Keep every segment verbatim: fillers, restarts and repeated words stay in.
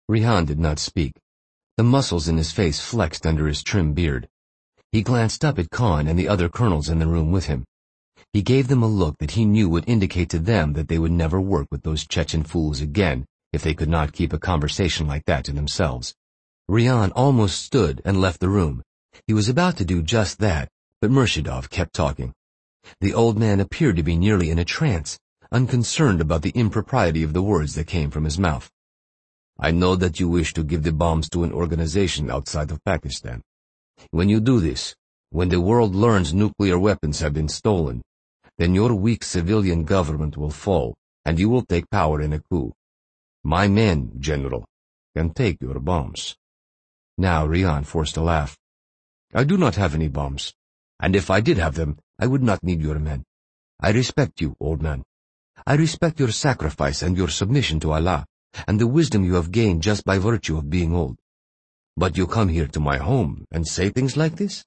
Rihan did not speak. The muscles in his face flexed under his trim beard. He glanced up at Khan and the other colonels in the room with him. He gave them a look that he knew would indicate to them that they would never work with those Chechen fools again if they could not keep a conversation like that to themselves. Rihan almost stood and left the room. He was about to do just that, but Murshidov kept talking. The old man appeared to be nearly in a trance, unconcerned about the impropriety of the words that came from his mouth. I know that you wish to give the bombs to an organization outside of Pakistan. When you do this, when the world learns nuclear weapons have been stolen, then your weak civilian government will fall, and you will take power in a coup. My men, General, can take your bombs. Now Rihan forced a laugh. I do not have any bombs, and if I did have them, I would not need your men. I respect you, old man. I respect your sacrifice and your submission to Allah, and the wisdom you have gained just by virtue of being old. But you come here to my home and say things like this?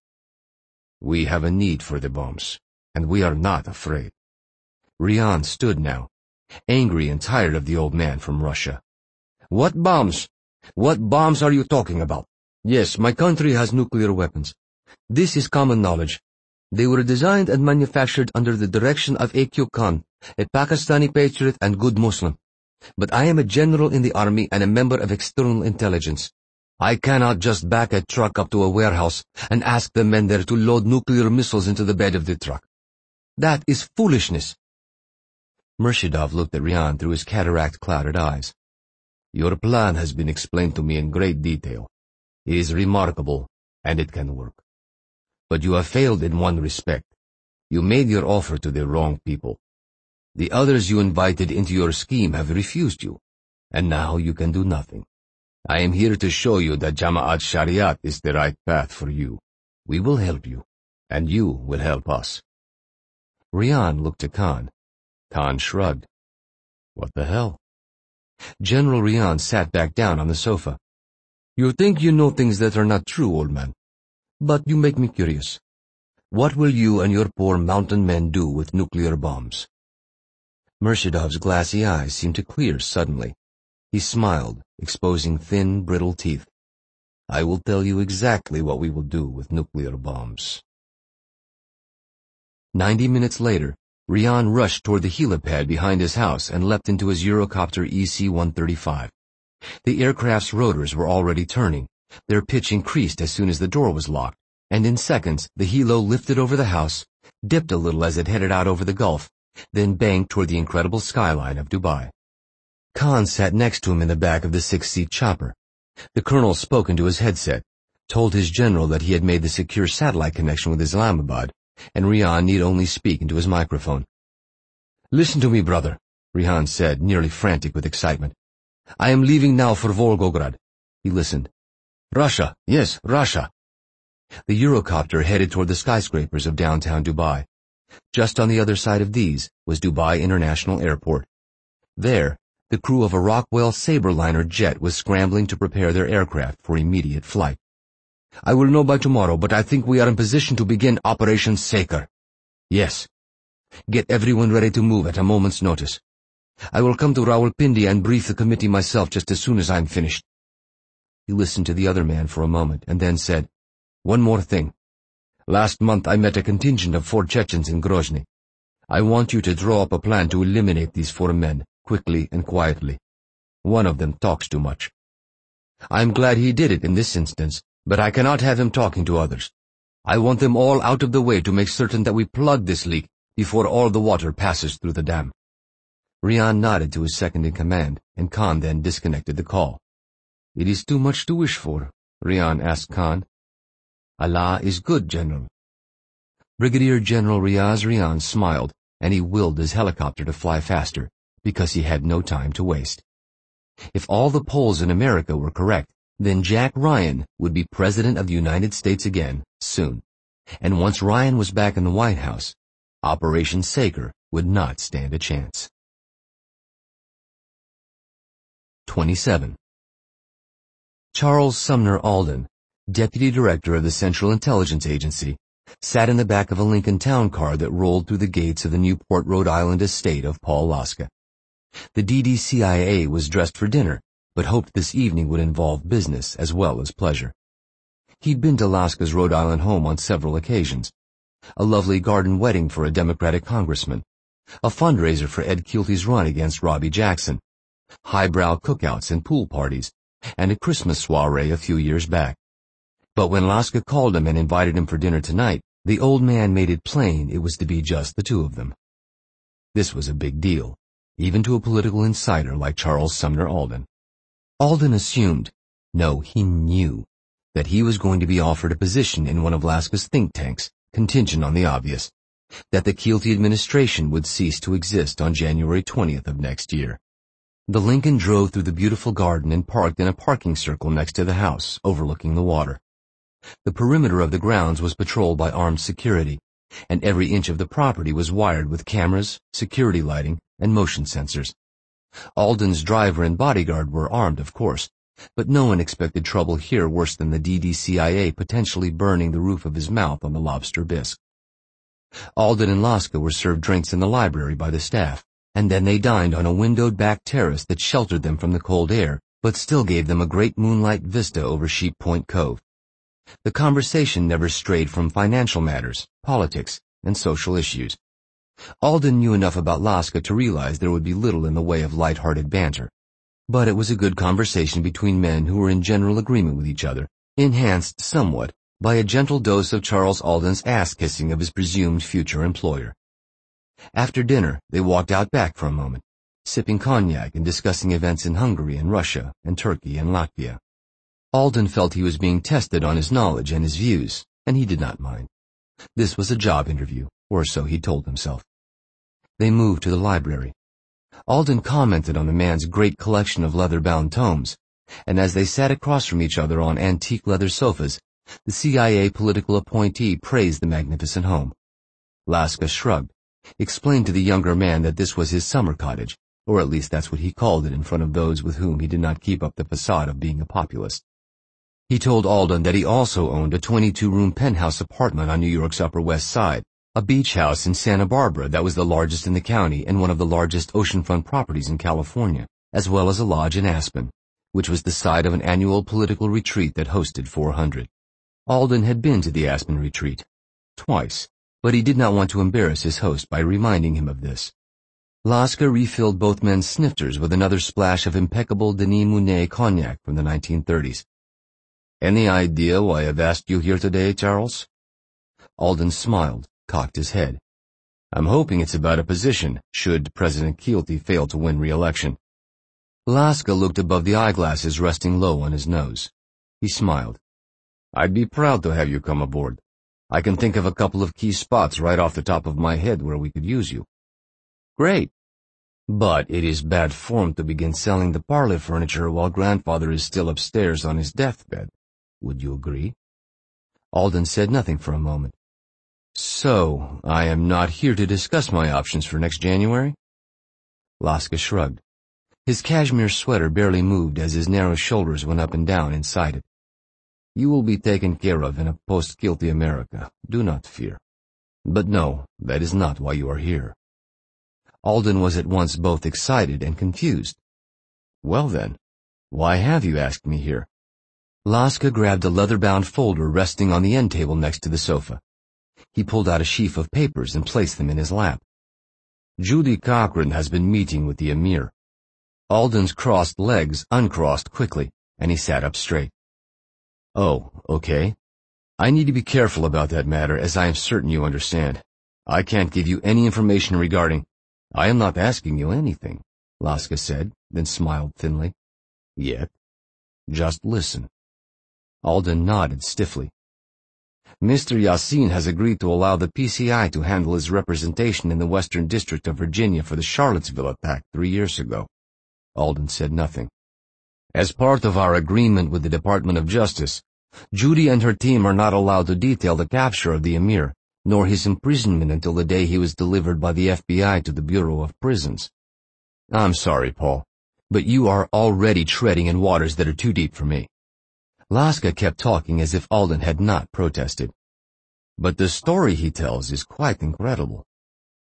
We have a need for the bombs, and we are not afraid. Rihan stood now, angry and tired of the old man from Russia. What bombs? What bombs are you talking about? Yes, my country has nuclear weapons. This is common knowledge. They were designed and manufactured under the direction of A Q Khan, a Pakistani patriot and good Muslim. But I am a general in the army and a member of external intelligence. I cannot just back a truck up to a warehouse and ask the men there to load nuclear missiles into the bed of the truck. That is foolishness. Murshidov looked at Rihan through his cataract-clouded eyes. Your plan has been explained to me in great detail. It is remarkable, and it can work. But you have failed in one respect. You made your offer to the wrong people. The others you invited into your scheme have refused you, and now you can do nothing. I am here to show you that Jama'at Shariat is the right path for you. We will help you, and you will help us. Rihan looked at Khan. Khan shrugged. What the hell? General Rihan sat back down on the sofa. You think you know things that are not true, old man. But you make me curious. What will you and your poor mountain men do with nuclear bombs? Murshidov's glassy eyes seemed to clear suddenly. He smiled, exposing thin, brittle teeth. I will tell you exactly what we will do with nuclear bombs. Ninety minutes later, Rihan rushed toward the helipad behind his house and leapt into his Eurocopter E C one thirty-five. The aircraft's rotors were already turning. Their pitch increased as soon as the door was locked, and in seconds the helo lifted over the house, dipped a little as it headed out over the Gulf, then banked toward the incredible skyline of Dubai. Khan sat next to him in the back of the six-seat chopper. The colonel spoke into his headset, told his general that he had made the secure satellite connection with Islamabad, and Rihan need only speak into his microphone. Listen to me, brother, Rihan said, nearly frantic with excitement. I am leaving now for Volgograd. He listened. Russia, yes, Russia. The Eurocopter headed toward the skyscrapers of downtown Dubai. Just on the other side of these was Dubai International Airport. There, the crew of a Rockwell Sabreliner jet was scrambling to prepare their aircraft for immediate flight. I will know by tomorrow, but I think we are in position to begin Operation Saker. Yes. Get everyone ready to move at a moment's notice. I will come to Rawalpindi and brief the committee myself just as soon as I am finished. He listened to the other man for a moment and then said, One more thing. Last month I met a contingent of four Chechens in Grozny. I want you to draw up a plan to eliminate these four men, quickly and quietly. One of them talks too much. I am glad he did it in this instance, but I cannot have him talking to others. I want them all out of the way to make certain that we plug this leak before all the water passes through the dam. Rihan nodded to his second-in-command, and Khan then disconnected the call. It is too much to wish for, Rihan asked Khan. Allah is good, General. Brigadier General Riaz Rihan smiled, and he willed his helicopter to fly faster, because he had no time to waste. If all the polls in America were correct, then Jack Ryan would be President of the United States again, soon. And once Ryan was back in the White House, Operation Saker would not stand a chance. twenty-seven. Charles Sumner Alden, Deputy Director of the Central Intelligence Agency, sat in the back of a Lincoln Town car that rolled through the gates of the Newport, Rhode Island estate of Paul Laska. The D D C I A was dressed for dinner, but hoped this evening would involve business as well as pleasure. He'd been to Laska's Rhode Island home on several occasions. A lovely garden wedding for a Democratic congressman, a fundraiser for Ed Keelty's run against Robbie Jackson, highbrow cookouts and pool parties, and a Christmas soiree a few years back. But when Laska called him and invited him for dinner tonight, the old man made it plain it was to be just the two of them. This was a big deal, even to a political insider like Charles Sumner Alden. Alden assumed, no, he knew, that he was going to be offered a position in one of Laska's think tanks, contingent on the obvious, that the Keelty administration would cease to exist on January twentieth of next year. The Lincoln drove through the beautiful garden and parked in a parking circle next to the house, overlooking the water. The perimeter of the grounds was patrolled by armed security, and every inch of the property was wired with cameras, security lighting, and motion sensors. Alden's driver and bodyguard were armed, of course, but no one expected trouble here worse than the D D C I A potentially burning the roof of his mouth on the lobster bisque. Alden and Laska were served drinks in the library by the staff, and then they dined on a windowed back terrace that sheltered them from the cold air, but still gave them a great moonlight vista over Sheep Point Cove. The conversation never strayed from financial matters, politics, and social issues. Alden knew enough about Laska to realize there would be little in the way of light-hearted banter, but it was a good conversation between men who were in general agreement with each other, enhanced somewhat by a gentle dose of Charles Alden's ass-kissing of his presumed future employer. After dinner, they walked out back for a moment, sipping cognac and discussing events in Hungary and Russia and Turkey and Latvia. Alden felt he was being tested on his knowledge and his views, and he did not mind. This was a job interview, or so he told himself. They moved to the library. Alden commented on the man's great collection of leather-bound tomes, and as they sat across from each other on antique leather sofas, the C I A political appointee praised the magnificent home. Laska shrugged, explained to the younger man that this was his summer cottage, or at least that's what he called it in front of those with whom he did not keep up the facade of being a populist. He told Alden that he also owned a twenty-two room penthouse apartment on New York's Upper West Side, a beach house in Santa Barbara that was the largest in the county and one of the largest oceanfront properties in California, as well as a lodge in Aspen, which was the site of an annual political retreat that hosted four hundred. Alden had been to the Aspen retreat, twice, but he did not want to embarrass his host by reminding him of this. Laska refilled both men's snifters with another splash of impeccable Denis Meunier cognac from the nineteen thirties. Any idea why I've asked you here today, Charles? Alden smiled, cocked his head. I'm hoping it's about a position, should President Keelty fail to win re-election. Laska looked above the eyeglasses resting low on his nose. He smiled. I'd be proud to have you come aboard. I can think of a couple of key spots right off the top of my head where we could use you. Great. But it is bad form to begin selling the parlor furniture while grandfather is still upstairs on his deathbed. Would you agree? Alden said nothing for a moment. So, I am not here to discuss my options for next January? Laska shrugged. His cashmere sweater barely moved as his narrow shoulders went up and down inside it. You will be taken care of in a post-Keelty America, do not fear. But no, that is not why you are here. Alden was at once both excited and confused. Well then, why have you asked me here? Laska grabbed a leather-bound folder resting on the end table next to the sofa. He pulled out a sheaf of papers and placed them in his lap. Judy Cochran has been meeting with the Emir. Alden's crossed legs uncrossed quickly, and he sat up straight. Oh, okay. I need to be careful about that matter, as I am certain you understand. I can't give you any information regarding— I am not asking you anything, Laska said, then smiled thinly. Yet. Just listen. Alden nodded stiffly. Mister Yassin has agreed to allow the P C I to handle his representation in the Western District of Virginia for the Charlottesville attack three years ago. Alden said nothing. As part of our agreement with the Department of Justice, Judy and her team are not allowed to detail the capture of the Emir, nor his imprisonment until the day he was delivered by the F B I to the Bureau of Prisons. I'm sorry, Paul, but you are already treading in waters that are too deep for me. Laska kept talking as if Alden had not protested. But the story he tells is quite incredible.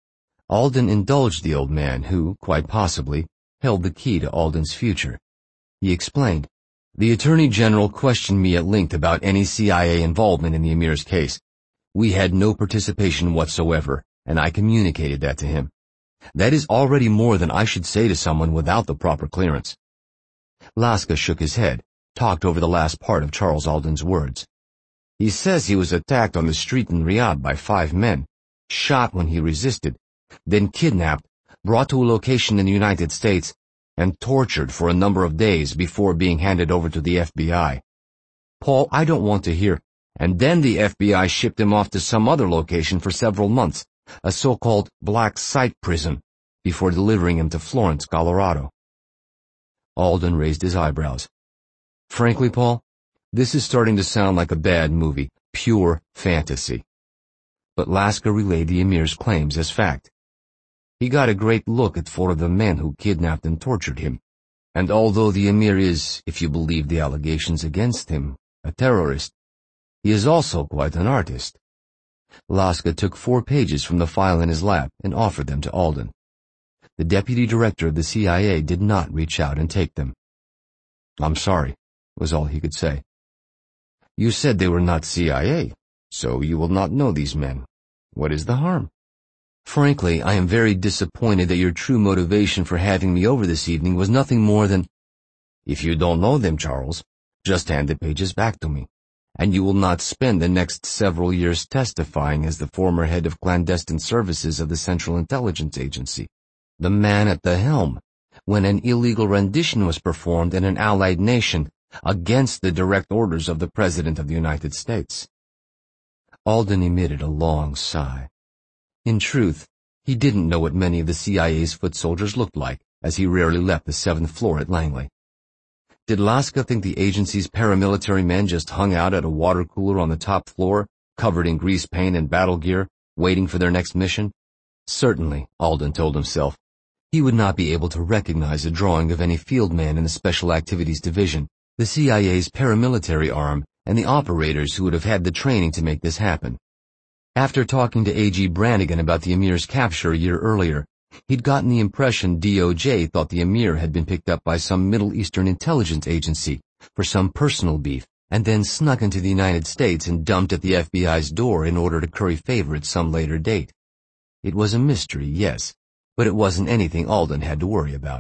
Alden indulged the old man who, quite possibly, held the key to Alden's future. He explained. The Attorney General questioned me at length about any C I A involvement in the Emir's case. We had no participation whatsoever, and I communicated that to him. That is already more than I should say to someone without the proper clearance. Laska shook his head, talked over the last part of Charles Alden's words. He says he was attacked on the street in Riyadh by five men, shot when he resisted, then kidnapped, brought to a location in the United States, and tortured for a number of days before being handed over to the F B I. Paul, I don't want to hear. And then the F B I shipped him off to some other location for several months, a so-called black site prison, before delivering him to Florence, Colorado. Alden raised his eyebrows. Frankly, Paul, this is starting to sound like a bad movie, pure fantasy. But Laska relayed the Emir's claims as fact. He got a great look at four of the men who kidnapped and tortured him. And although the Emir is, if you believe the allegations against him, a terrorist, he is also quite an artist. Laska took four pages from the file in his lap and offered them to Alden. The deputy director of the C I A did not reach out and take them. I'm sorry, was all he could say. You said they were not C I A, so you will not know these men. What is the harm? Frankly, I am very disappointed that your true motivation for having me over this evening was nothing more than... If you don't know them, Charles, just hand the pages back to me, and you will not spend the next several years testifying as the former head of clandestine services of the Central Intelligence Agency, the man at the helm, when an illegal rendition was performed in an allied nation against the direct orders of the President of the United States. Alden emitted a long sigh. In truth, he didn't know what many of the C I A's foot soldiers looked like, as he rarely left the seventh floor at Langley. Did Laska think the agency's paramilitary men just hung out at a water cooler on the top floor, covered in grease paint and battle gear, waiting for their next mission? Certainly, Alden told himself, he would not be able to recognize a drawing of any field man in the Special Activities Division, the C I A's paramilitary arm, and the operators who would have had the training to make this happen. After talking to A G Brannigan about the Emir's capture a year earlier, he'd gotten the impression D O J thought the Emir had been picked up by some Middle Eastern intelligence agency for some personal beef, and then snuck into the United States and dumped at the F B I's door in order to curry favor at some later date. It was a mystery, yes, but it wasn't anything Alden had to worry about.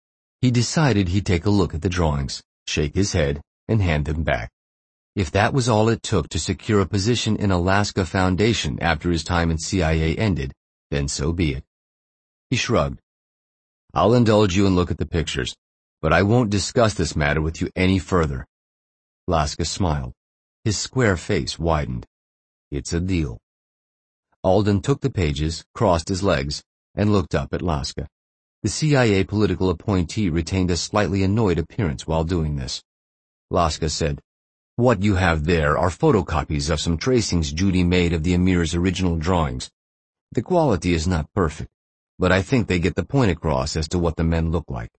He decided he'd take a look at the drawings, shake his head, and hand them back. If that was all it took to secure a position in Alaska Foundation after his time in C I A ended, then so be it. He shrugged. I'll indulge you and look at the pictures, but I won't discuss this matter with you any further. Laska smiled. His square face widened. It's a deal. Alden took the pages, crossed his legs, and looked up at Laska. The C I A political appointee retained a slightly annoyed appearance while doing this. Laska said, What you have there are photocopies of some tracings Judy made of the Emir's original drawings. The quality is not perfect, but I think they get the point across as to what the men look like.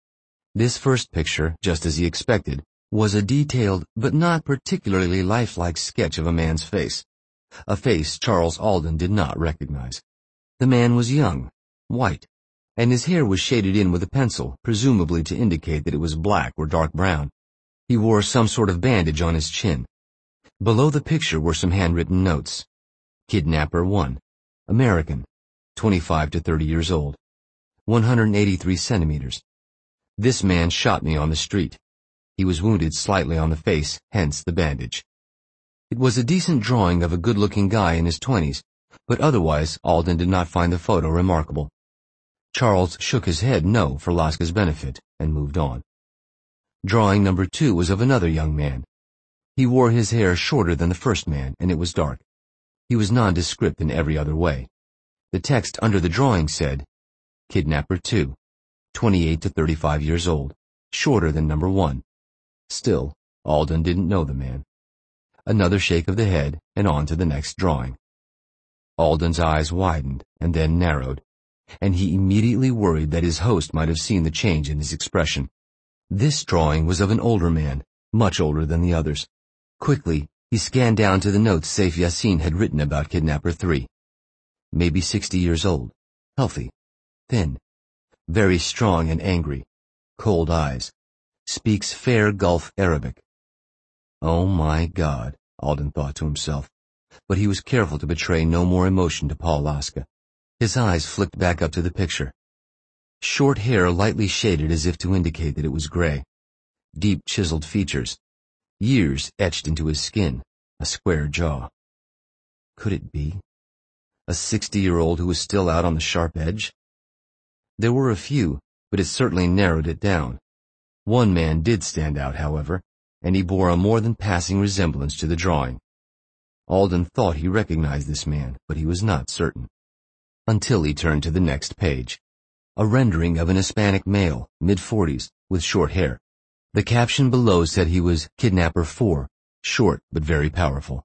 This first picture, just as he expected, was a detailed but not particularly lifelike sketch of a man's face, a face Charles Alden did not recognize. The man was young, white, and his hair was shaded in with a pencil, presumably to indicate that it was black or dark brown. He wore some sort of bandage on his chin. Below the picture were some handwritten notes. Kidnapper one, American, twenty-five to thirty years old, one hundred eighty-three centimeters. This man shot me on the street. He was wounded slightly on the face, hence the bandage. It was a decent drawing of a good-looking guy in his twenties, but otherwise Alden did not find the photo remarkable. Charles shook his head no for Laska's benefit and moved on. Drawing number two was of another young man. He wore his hair shorter than the first man, and it was dark. He was nondescript in every other way. The text under the drawing said, Kidnapper two, twenty-eight to thirty-five years old, shorter than number one. Still, Alden didn't know the man. Another shake of the head, and on to the next drawing. Alden's eyes widened and then narrowed, and he immediately worried that his host might have seen the change in his expression. This drawing was of an older man, much older than the others. Quickly, he scanned down to the notes Saif Yassin had written about Kidnapper three. Maybe sixty years old, healthy, thin, very strong and angry, cold eyes, Speaks fair Gulf Arabic. Oh my God, Alden thought to himself, but he was careful to betray no more emotion to Paul Laska. His eyes flicked back up to the picture. Short hair lightly shaded as if to indicate that it was gray. Deep chiseled features. Years etched into his skin. A square jaw. Could it be? A sixty-year-old who was still out on the sharp edge? There were a few, but it certainly narrowed it down. One man did stand out, however, and he bore a more than passing resemblance to the drawing. Alden thought he recognized this man, but he was not certain. Until he turned to the next page. A rendering of an Hispanic male, mid-forties, with short hair. The caption below said he was Kidnapper four, short but very powerful.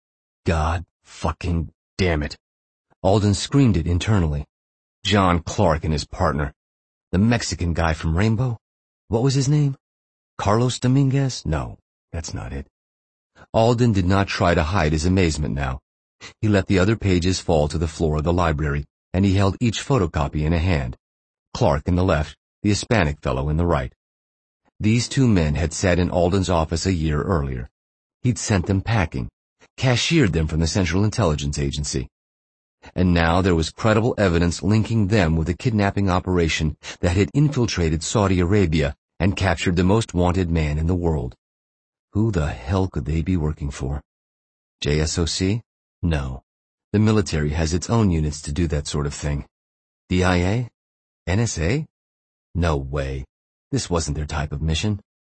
God fucking damn it. Alden screamed it internally. John Clark and his partner. The Mexican guy from Rainbow? What was his name? Carlos Dominguez? No, that's not it. Alden did not try to hide his amazement now. He let the other pages fall to the floor of the library, and he held each photocopy in a hand. Clark in the left, the Hispanic fellow in the right. These two men had sat in Alden's office a year earlier. He'd sent them packing, cashiered them from the Central Intelligence Agency. And now there was credible evidence linking them with a kidnapping operation that had infiltrated Saudi Arabia and captured the most wanted man in the world. Who the hell could they be working for? J S O C? No. The military has its own units to do that sort of thing. D I A? N S A? No way. This wasn't their type of mission.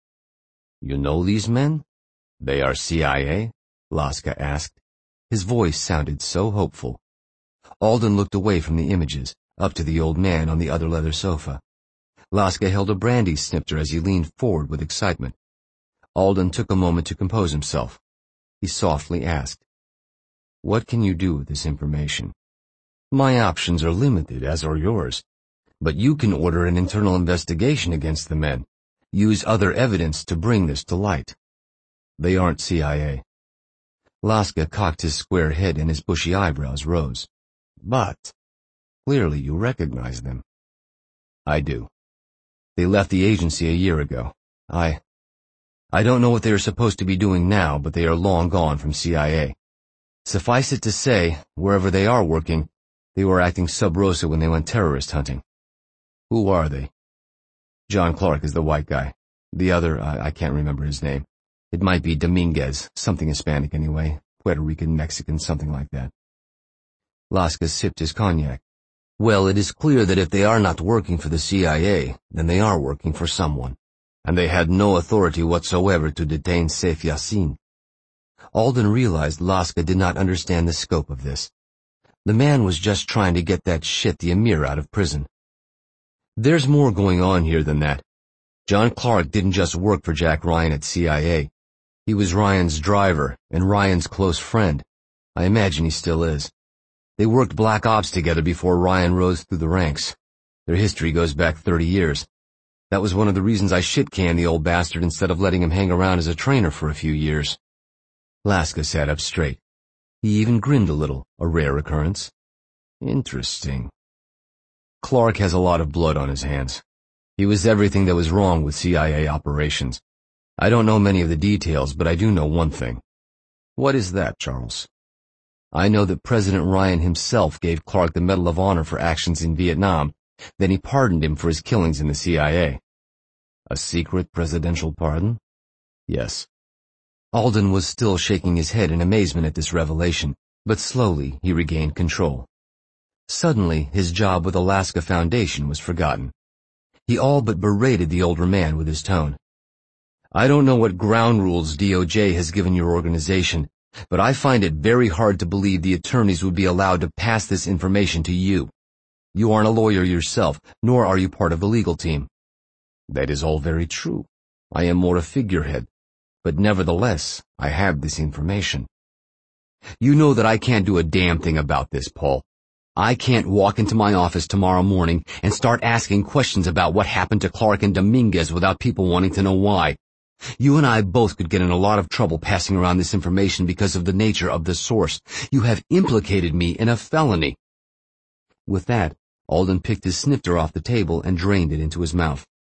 You know these men? They are C I A? Laska asked. His voice sounded so hopeful. Alden looked away from the images, up to the old man on the other leather sofa. Laska held a brandy snifter as he leaned forward with excitement. Alden took a moment to compose himself. He softly asked, "What can you do with this information?" "My options are limited, as are yours. But you can order an internal investigation against the men. Use other evidence to bring this to light." "They aren't C I A." Laska cocked his square head and his bushy eyebrows rose. "But clearly you recognize them." "I do. They left the agency a year ago. I... I don't know what they are supposed to be doing now, but they are long gone from C I A. Suffice it to say, wherever they are working, they were acting sub rosa when they went terrorist hunting." "Who are they?" "John Clark is the white guy. The other, I, I can't remember his name. It might be Dominguez, something Hispanic anyway, Puerto Rican, Mexican, something like that." Laska sipped his cognac. "Well, it is clear that if they are not working for the C I A, then they are working for someone. And they had no authority whatsoever to detain Saif Yassin." Alden realized Laska did not understand the scope of this. The man was just trying to get that shit the Emir out of prison. "There's more going on here than that. John Clark didn't just work for Jack Ryan at C I A. He was Ryan's driver and Ryan's close friend. I imagine he still is. They worked Black Ops together before Ryan rose through the ranks. Their history goes back thirty years. That was one of the reasons I shit-canned the old bastard instead of letting him hang around as a trainer for a few years." Laska sat up straight. He even grinned a little, a rare occurrence. "Interesting. Clark has a lot of blood on his hands. He was everything that was wrong with C I A operations. I don't know many of the details, but I do know one thing." "What is that, Charles?" "I know that President Ryan himself gave Clark the Medal of Honor for actions in Vietnam. Then he pardoned him for his killings in the C I A. "A secret presidential pardon?" "Yes." Alden was still shaking his head in amazement at this revelation, but slowly he regained control. Suddenly, his job with the Laska Foundation was forgotten. He all but berated the older man with his tone. "I don't know what ground rules D O J has given your organization, but I find it very hard to believe the attorneys would be allowed to pass this information to you. You aren't a lawyer yourself, nor are you part of the legal team." "That is all very true. I am more a figurehead. But nevertheless, I have this information." "You know that I can't do a damn thing about this, Paul. I can't walk into my office tomorrow morning and start asking questions about what happened to Clark and Dominguez without people wanting to know why. You and I both could get in a lot of trouble passing around this information because of the nature of the source. You have implicated me in a felony." With that, Alden picked his snifter off the table and drained it into his mouth.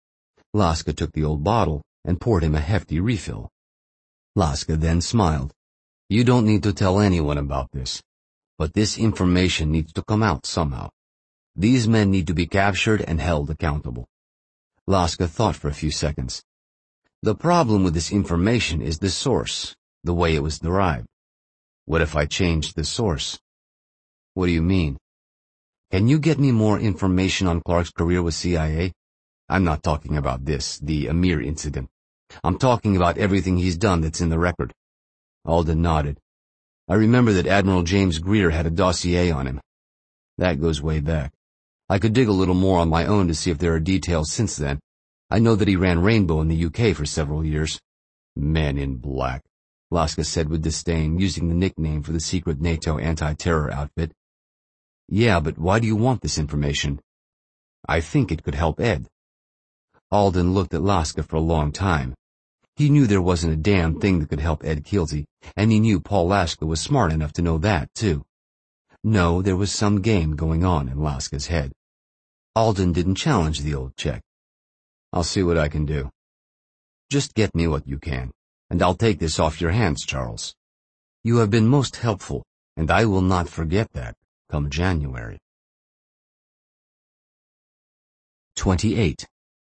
Laska took the old bottle and poured him a hefty refill. Laska then smiled. You don't need to tell anyone about this, but this information needs to come out somehow. These men need to be captured and held accountable. Laska thought for a few seconds. The problem with this information is the source, the way it was derived. What if I changed the source? What do you mean? Can you get me more information on Clark's career with C I A? I'm not talking about this, the Amir incident. I'm talking about everything he's done that's in the record. Alden nodded. I remember that Admiral James Greer had a dossier on him. That goes way back. I could dig a little more on my own to see if there are details since then. I know that he ran Rainbow in the U K for several years. Men in black, Laska said with disdain, using the nickname for the secret NATO anti-terror outfit. Yeah, but why do you want this information? I think it could help Ed. Alden looked at Laska for a long time. He knew there wasn't a damn thing that could help Ed Kilty, and he knew Paul Laska was smart enough to know that, too. No, there was some game going on in Laska's head. Alden didn't challenge the old Czech. I'll see what I can do. Just get me what you can, and I'll take this off your hands, Charles. You have been most helpful, and I will not forget that come January. twenty-eight.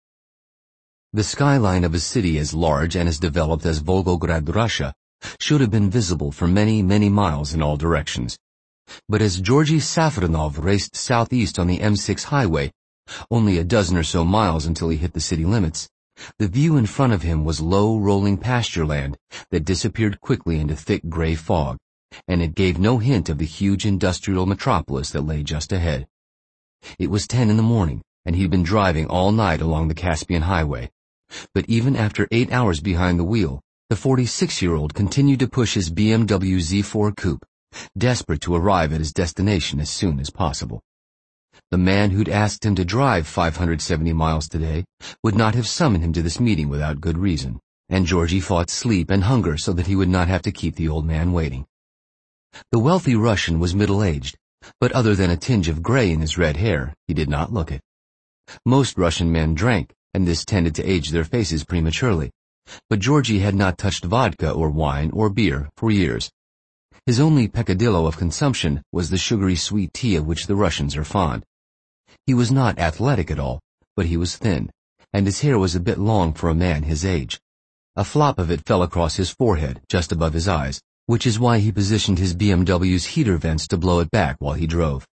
The skyline of a city as large and as developed as Volgograd, Russia, should have been visible for many, many miles in all directions. But as Georgy Safronov raced southeast on the M six highway, only a dozen or so miles until he hit the city limits, the view in front of him was low, rolling pasture land that disappeared quickly into thick gray fog, and it gave no hint of the huge industrial metropolis that lay just ahead. It was ten in the morning, and he'd been driving all night along the Caspian Highway. But even after eight hours behind the wheel, the forty-six-year-old continued to push his B M W Z four coupe, desperate to arrive at his destination as soon as possible. The man who'd asked him to drive five hundred seventy miles today would not have summoned him to this meeting without good reason, and Georgy fought sleep and hunger so that he would not have to keep the old man waiting. The wealthy Russian was middle-aged, but other than a tinge of gray in his red hair, he did not look it. Most Russian men drank, and this tended to age their faces prematurely, but Georgy had not touched vodka or wine or beer for years. His only peccadillo of consumption was the sugary sweet tea of which the Russians are fond. He was not athletic at all, but he was thin, and his hair was a bit long for a man his age. A flop of it fell across his forehead, just above his eyes, which is why he positioned his B M W's heater vents to blow it back while he drove.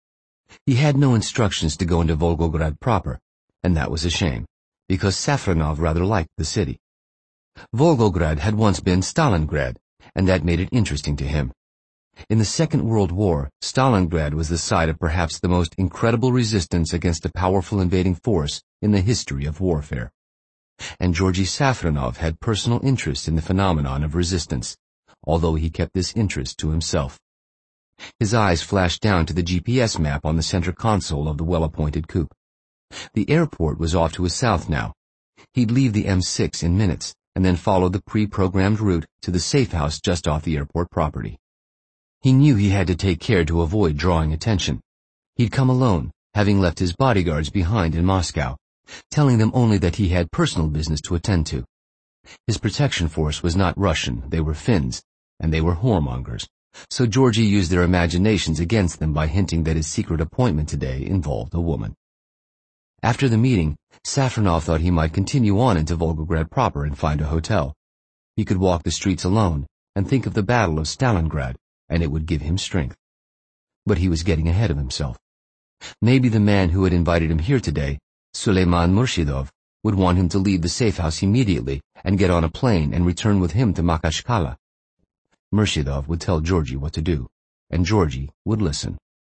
He had no instructions to go into Volgograd proper, and that was a shame, because Safronov rather liked the city. Volgograd had once been Stalingrad, and that made it interesting to him. In the Second World War, Stalingrad was the site of perhaps the most incredible resistance against a powerful invading force in the history of warfare. And Georgy Safronov had personal interest in the phenomenon of resistance, although he kept this interest to himself. His eyes flashed down to the G P S map on the center console of the well-appointed coupe. The airport was off to his south now. He'd leave the M six in minutes, and then follow the pre-programmed route to the safe house just off the airport property. He knew he had to take care to avoid drawing attention. He'd come alone, having left his bodyguards behind in Moscow, telling them only that he had personal business to attend to. His protection force was not Russian, they were Finns, and they were whoremongers, so Georgy used their imaginations against them by hinting that his secret appointment today involved a woman. After the meeting, Safronov thought he might continue on into Volgograd proper and find a hotel. He could walk the streets alone and think of the Battle of Stalingrad, and it would give him strength. But he was getting ahead of himself. Maybe the man who had invited him here today, Suleiman Murshidov, would want him to leave the safe house immediately and get on a plane and return with him to Makashkala. Murshidov would tell Georgy what to do, and Georgy would listen.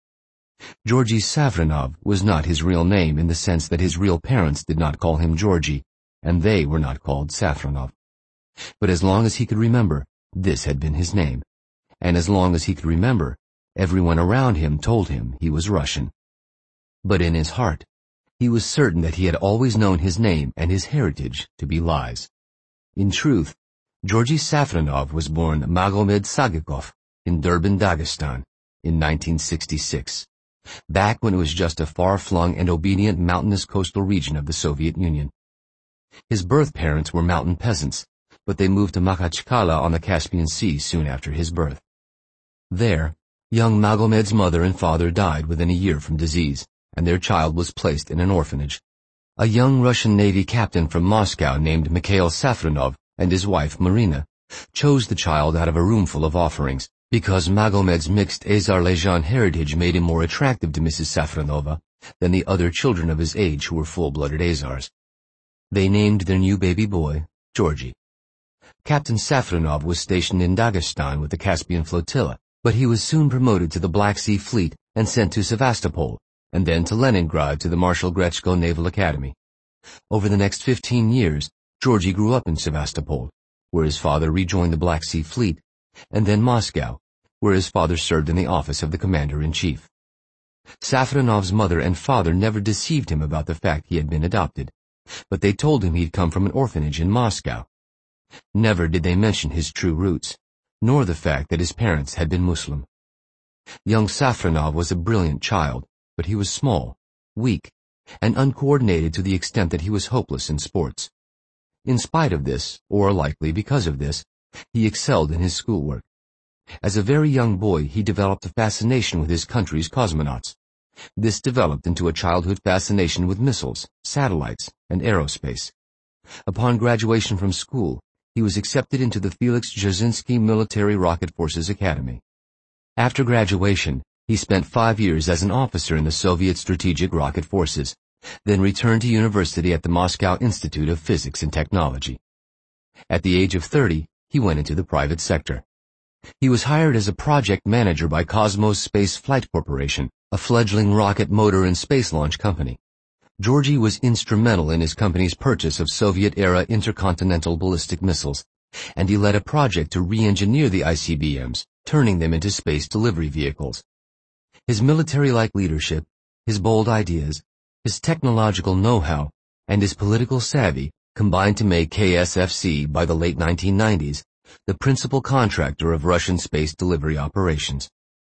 Georgy Safronov was not his real name in the sense that his real parents did not call him Georgy, and they were not called Safronov. But as long as he could remember, this had been his name, and as long as he could remember, everyone around him told him he was Russian. But in his heart, he was certain that he had always known his name and his heritage to be lies. In truth, Georgy Safronov was born Magomed Sagikov in Durban, Dagestan, in nineteen sixty-six, back when it was just a far-flung and obedient mountainous coastal region of the Soviet Union. His birth parents were mountain peasants, but they moved to Makhachkala on the Caspian Sea soon after his birth. There, young Magomed's mother and father died within a year from disease, and their child was placed in an orphanage. A young Russian Navy captain from Moscow named Mikhail Safronov and his wife Marina chose the child out of a roomful of offerings because Magomed's mixed Azerbaijani heritage made him more attractive to Missus Safronova than the other children of his age who were full-blooded Azars. They named their new baby boy Georgy. Captain Safronov was stationed in Dagestan with the Caspian flotilla, but he was soon promoted to the Black Sea Fleet and sent to Sevastopol, and then to Leningrad to the Marshal Grechko Naval Academy. Over the next fifteen years, Georgy grew up in Sevastopol, where his father rejoined the Black Sea Fleet, and then Moscow, where his father served in the office of the Commander-in-Chief. Safronov's mother and father never deceived him about the fact he had been adopted, but they told him he'd come from an orphanage in Moscow. Never did they mention his true roots, nor the fact that his parents had been Muslim. Young Safronov was a brilliant child, but he was small, weak, and uncoordinated to the extent that he was hopeless in sports. In spite of this, or likely because of this, he excelled in his schoolwork. As a very young boy, he developed a fascination with his country's cosmonauts. This developed into a childhood fascination with missiles, satellites, and aerospace. Upon graduation from school, he was accepted into the Felix Dzerzhinsky Military Rocket Forces Academy. After graduation, he spent five years as an officer in the Soviet Strategic Rocket Forces, then returned to university at the Moscow Institute of Physics and Technology. At the age of thirty, he went into the private sector. He was hired as a project manager by Cosmos Space Flight Corporation, a fledgling rocket motor and space launch company. Georgy was instrumental in his company's purchase of Soviet-era intercontinental ballistic missiles, and he led a project to re-engineer the I C B Ms, turning them into space delivery vehicles. His military-like leadership, his bold ideas, his technological know-how, and his political savvy combined to make K S F C, by the late nineteen nineties, the principal contractor of Russian space delivery operations.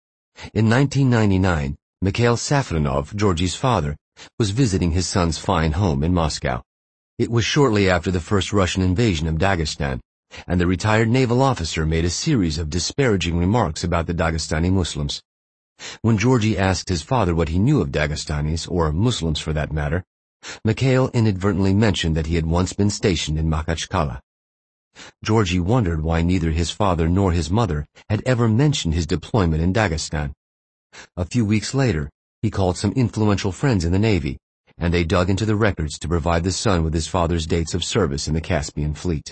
In nineteen ninety-nine, Mikhail Safronov, Georgy's father, was visiting his son's fine home in Moscow. It was shortly after the first Russian invasion of Dagestan, and the retired naval officer made a series of disparaging remarks about the Dagestani Muslims. When Georgy asked his father what he knew of Dagestanis, or Muslims for that matter, Mikhail inadvertently mentioned that he had once been stationed in Makhachkala. Georgy wondered why neither his father nor his mother had ever mentioned his deployment in Dagestan. A few weeks later, he called some influential friends in the Navy, and they dug into the records to provide the son with his father's dates of service in the Caspian Fleet.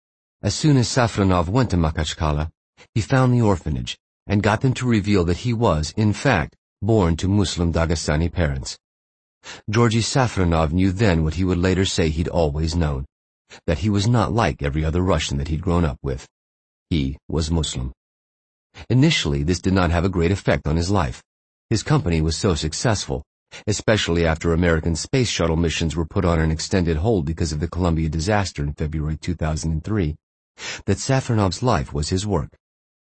As soon as Safronov went to Makhachkala, he found the orphanage and got them to reveal that he was, in fact, born to Muslim Dagestani parents. Georgy Safronov knew then what he would later say he'd always known, that he was not like every other Russian that he'd grown up with. He was Muslim. Initially, this did not have a great effect on his life. His company was so successful, especially after American space shuttle missions were put on an extended hold because of the Columbia disaster in February two thousand three, that Safronov's life was his work.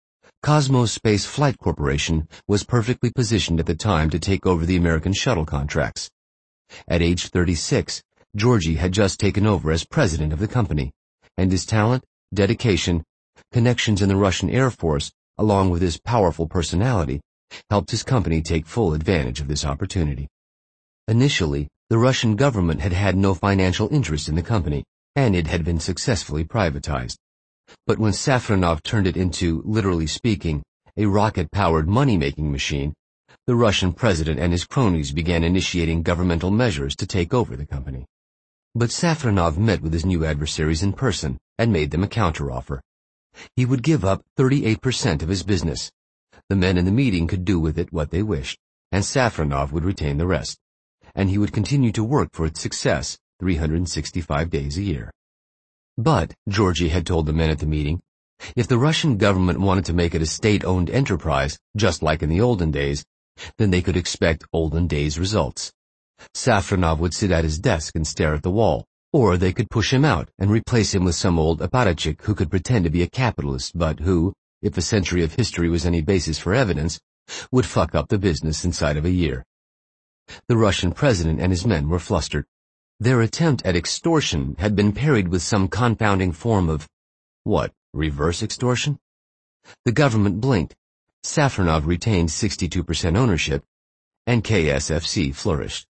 Cosmos Space Flight Corporation was perfectly positioned at the time to take over the American shuttle contracts. At age thirty-six, Georgy had just taken over as president of the company, and his talent, dedication, connections in the Russian Air Force, along with his powerful personality, helped his company take full advantage of this opportunity. Initially, the Russian government had had no financial interest in the company, and it had been successfully privatized. But when Safronov turned it into, literally speaking, a rocket-powered money-making machine, the Russian president and his cronies began initiating governmental measures to take over the company. But Safronov met with his new adversaries in person and made them a counteroffer. He would give up thirty-eight percent of his business. The men in the meeting could do with it what they wished, and Safronov would retain the rest, and he would continue to work for its success three hundred sixty-five days a year. But, Georgy had told the men at the meeting, if the Russian government wanted to make it a state-owned enterprise, just like in the olden days, then they could expect olden days results. Safronov would sit at his desk and stare at the wall, or they could push him out and replace him with some old apparatchik who could pretend to be a capitalist but who, if a century of history was any basis for evidence, would fuck up the business inside of a year. The Russian president and his men were flustered. Their attempt at extortion had been parried with some confounding form of, what, reverse extortion? The government blinked, Safronov retained sixty-two percent ownership, and K S F C flourished.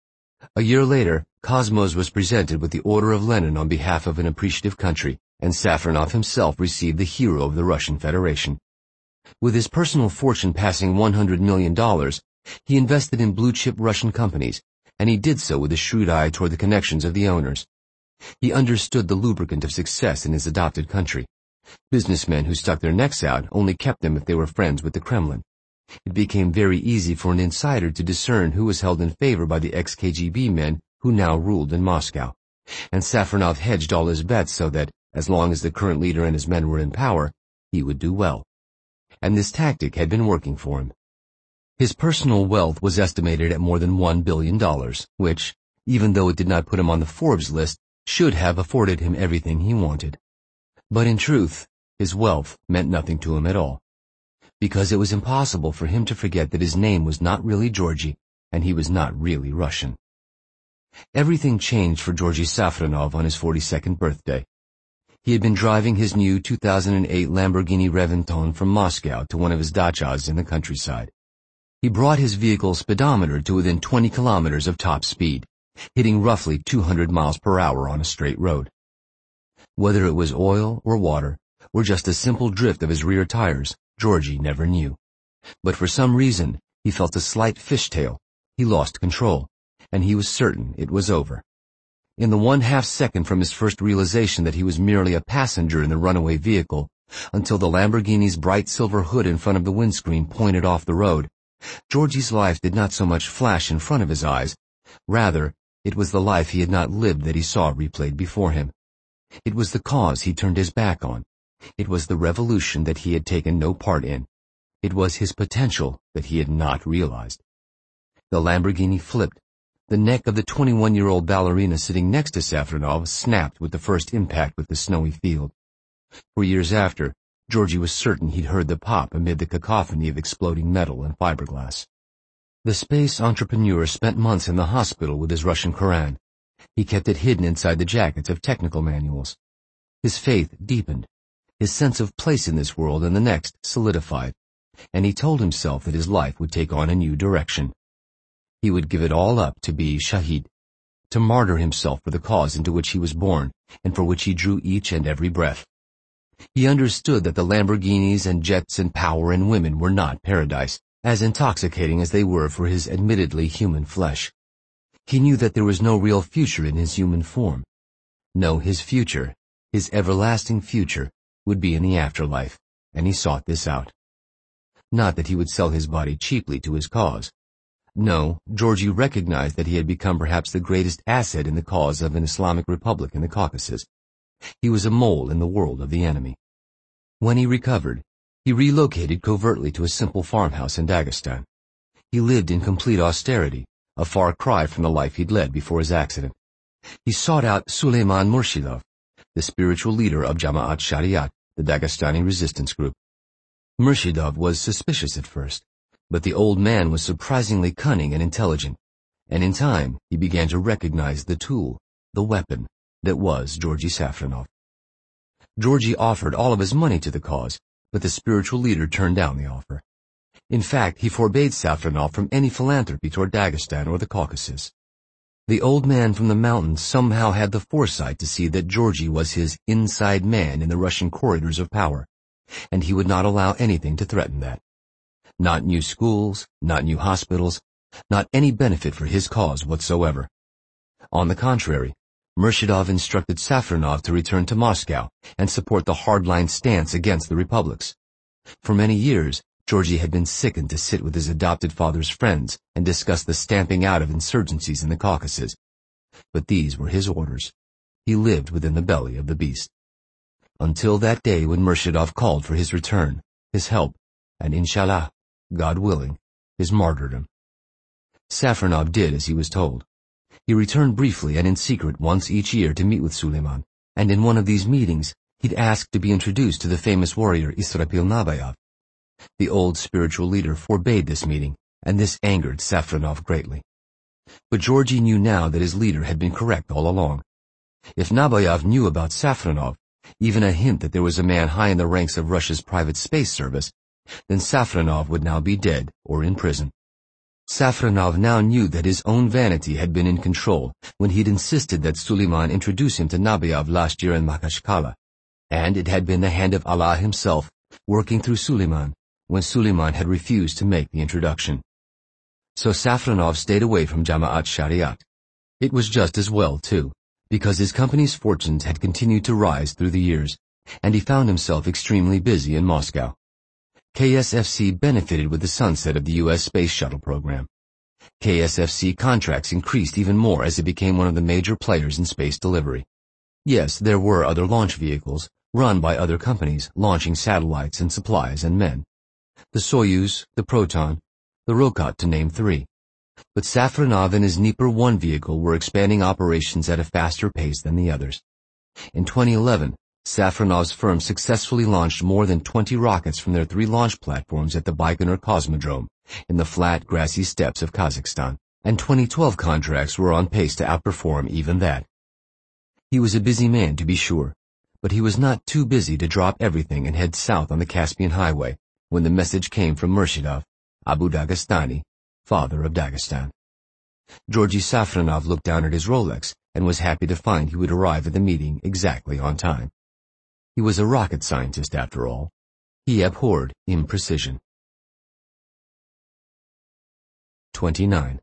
A year later, Cosmos was presented with the Order of Lenin on behalf of an appreciative country, and Safronov himself received the Hero of the Russian Federation. With his personal fortune passing one hundred million dollars, he invested in blue-chip Russian companies, and he did so with a shrewd eye toward the connections of the owners. He understood the lubricant of success in his adopted country. Businessmen who stuck their necks out only kept them if they were friends with the Kremlin. It became very easy for an insider to discern who was held in favor by the ex-K G B men who now ruled in Moscow, and Safronov hedged all his bets so that, as long as the current leader and his men were in power, he would do well. And this tactic had been working for him. His personal wealth was estimated at more than one billion dollars, which, even though it did not put him on the Forbes list, should have afforded him everything he wanted. But in truth, his wealth meant nothing to him at all, because it was impossible for him to forget that his name was not really Georgy, and he was not really Russian. Everything changed for Georgy Safronov on his forty-second birthday. He had been driving his new two thousand eight Lamborghini Reventon from Moscow to one of his dachas in the countryside. He brought his vehicle's speedometer to within twenty kilometers of top speed, hitting roughly two hundred miles per hour on a straight road. Whether it was oil or water, or just a simple drift of his rear tires, Georgy never knew. But for some reason, he felt a slight fishtail. He lost control, and he was certain it was over. In the one half second from his first realization that he was merely a passenger in the runaway vehicle, until the Lamborghini's bright silver hood in front of the windscreen pointed off the road, Georgy's life did not so much flash in front of his eyes. Rather, it was the life he had not lived that he saw replayed before him. It was the cause he turned his back on. It was the revolution that he had taken no part in. It was his potential that he had not realized. The Lamborghini flipped. The neck of the twenty-one-year-old ballerina sitting next to Safronov snapped with the first impact with the snowy field. For years after, Georgy was certain he'd heard the pop amid the cacophony of exploding metal and fiberglass. The space entrepreneur spent months in the hospital with his Russian Koran. He kept it hidden inside the jackets of technical manuals. His faith deepened. His sense of place in this world and the next solidified, and he told himself that his life would take on a new direction. He would give it all up to be Shahid, to martyr himself for the cause into which he was born and for which he drew each and every breath. He understood that the Lamborghinis and jets and power and women were not paradise, as intoxicating as they were for his admittedly human flesh. He knew that there was no real future in his human form. No, his future, his everlasting future, would be in the afterlife, and he sought this out. Not that he would sell his body cheaply to his cause. No, Georgy recognized that he had become perhaps the greatest asset in the cause of an Islamic republic in the Caucasus. He was a mole in the world of the enemy. When he recovered, he relocated covertly to a simple farmhouse in Dagestan. He lived in complete austerity, a far cry from the life he'd led before his accident. He sought out Suleiman Murshidov, the spiritual leader of Jamaat Shariat, the Dagestani resistance group. Murshidov was suspicious at first, but the old man was surprisingly cunning and intelligent, and in time he began to recognize the tool, the weapon, that was Georgy Safronov. Georgy offered all of his money to the cause, but the spiritual leader turned down the offer. In fact, he forbade Safronov from any philanthropy toward Dagestan or the Caucasus. The old man from the mountains somehow had the foresight to see that Georgy was his inside man in the Russian corridors of power, and he would not allow anything to threaten that. Not new schools, not new hospitals, not any benefit for his cause whatsoever. On the contrary, Murshidov instructed Safronov to return to Moscow and support the hardline stance against the republics. For many years, Georgy had been sickened to sit with his adopted father's friends and discuss the stamping out of insurgencies in the Caucasus. But these were his orders. He lived within the belly of the beast. Until that day when Murshidov called for his return, his help, and inshallah, God willing, his martyrdom. Safronov did as he was told. He returned briefly and in secret once each year to meet with Suleiman, and in one of these meetings he'd asked to be introduced to the famous warrior Israpil Nabayov. The old spiritual leader forbade this meeting, and this angered Safronov greatly. But Georgy knew now that his leader had been correct all along. If Naboyev knew about Safronov, even a hint that there was a man high in the ranks of Russia's private space service, then Safronov would now be dead or in prison. Safronov now knew that his own vanity had been in control when he'd insisted that Suleiman introduce him to Naboyev last year in Makhachkala, and it had been the hand of Allah himself working through Suleiman when Suleiman had refused to make the introduction. So Safronov stayed away from Jamaat Shariat. It was just as well, too, because his company's fortunes had continued to rise through the years, and he found himself extremely busy in Moscow. K S F C benefited with the sunset of the U S space shuttle program. K S F C contracts increased even more as it became one of the major players in space delivery. Yes, there were other launch vehicles, run by other companies, launching satellites and supplies and men. The Soyuz, the Proton, the Rokot, to name three. But Safronov and his Dnieper one vehicle were expanding operations at a faster pace than the others. In twenty eleven, Safronov's firm successfully launched more than twenty rockets from their three launch platforms at the Baikonur Cosmodrome in the flat, grassy steppes of Kazakhstan, and twenty twelve contracts were on pace to outperform even that. He was a busy man, to be sure, but he was not too busy to drop everything and head south on the Caspian Highway when the message came from Murshidov, Abu Dagestani, father of Dagestan. Georgy Safronov looked down at his Rolex and was happy to find he would arrive at the meeting exactly on time. He was a rocket scientist, after all. He abhorred imprecision. twenty-nine.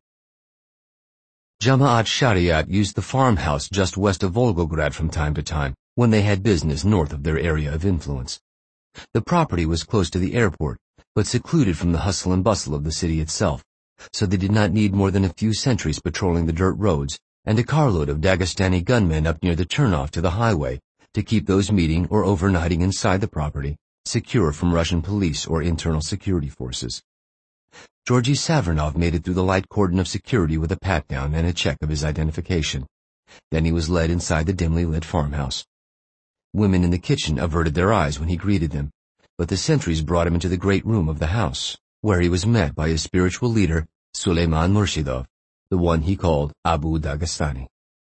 Jamaat Shariat used the farmhouse just west of Volgograd from time to time when they had business north of their area of influence. The property was close to the airport, but secluded from the hustle and bustle of the city itself, so they did not need more than a few sentries patrolling the dirt roads and a carload of Dagestani gunmen up near the turnoff to the highway to keep those meeting or overnighting inside the property secure from Russian police or internal security forces. Georgy Safronov made it through the light cordon of security with a pat-down and a check of his identification. Then he was led inside the dimly lit farmhouse. Women in the kitchen averted their eyes when he greeted them, but the sentries brought him into the great room of the house, where he was met by his spiritual leader, Suleiman Murshidov, the one he called Abu Dagestani.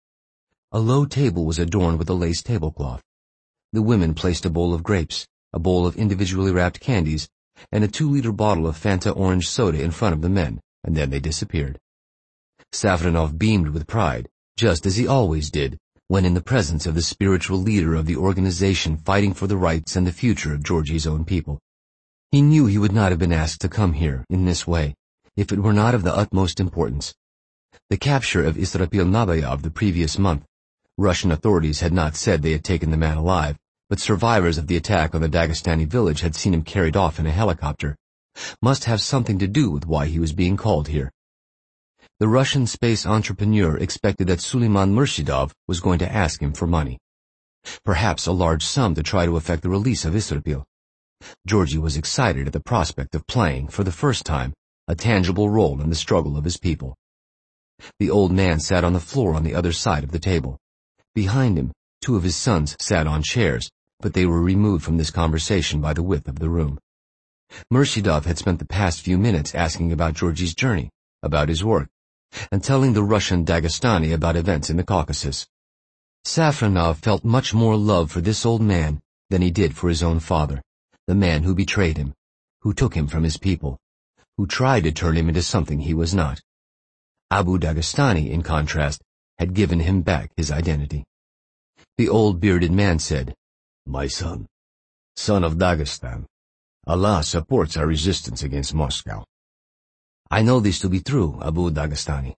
A low table was adorned with a lace tablecloth. The women placed a bowl of grapes, a bowl of individually wrapped candies, and a two-liter bottle of Fanta orange soda in front of the men, and then they disappeared. Safronov beamed with pride, just as he always did, when in the presence of the spiritual leader of the organization fighting for the rights and the future of Georgy's own people. He knew he would not have been asked to come here, in this way, if it were not of the utmost importance. The capture of Israpil Naboyev the previous month, Russian authorities had not said they had taken the man alive, but survivors of the attack on the Dagestani village had seen him carried off in a helicopter, must have something to do with why he was being called here. The Russian space entrepreneur expected that Suleiman Murshidov was going to ask him for money. Perhaps a large sum to try to effect the release of Israpil. Georgy was excited at the prospect of playing, for the first time, a tangible role in the struggle of his people. The old man sat on the floor on the other side of the table. Behind him, two of his sons sat on chairs, but they were removed from this conversation by the width of the room. Murshidov had spent the past few minutes asking about Georgy's journey, about his work, and telling the Russian Dagestani about events in the Caucasus. Safronov felt much more love for this old man than he did for his own father, the man who betrayed him, who took him from his people, who tried to turn him into something he was not. Abu Dagestani, in contrast, had given him back his identity. The old bearded man said, "My son, son of Dagestan, Allah supports our resistance against Moscow." "I know this to be true, Abu Dagestani.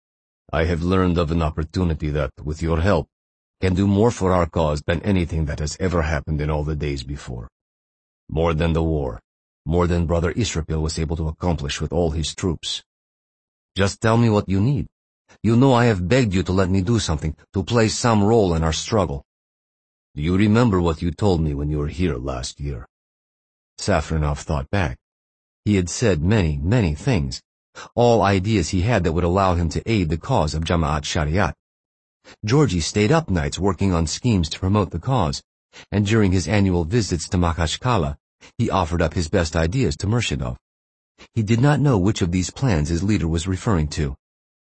I have learned of an opportunity that, with your help, can do more for our cause than anything that has ever happened in all the days before. More than the war, more than Brother Israpil was able to accomplish with all his troops. Just tell me what you need. You know I have begged you to let me do something, to play some role in our struggle. Do you remember what you told me when you were here last year?" Safronov thought back. He had said many, many things, all ideas he had that would allow him to aid the cause of Jamaat Shariat. Georgy stayed up nights working on schemes to promote the cause, and during his annual visits to Makhachkala, he offered up his best ideas to Murshidov. He did not know which of these plans his leader was referring to.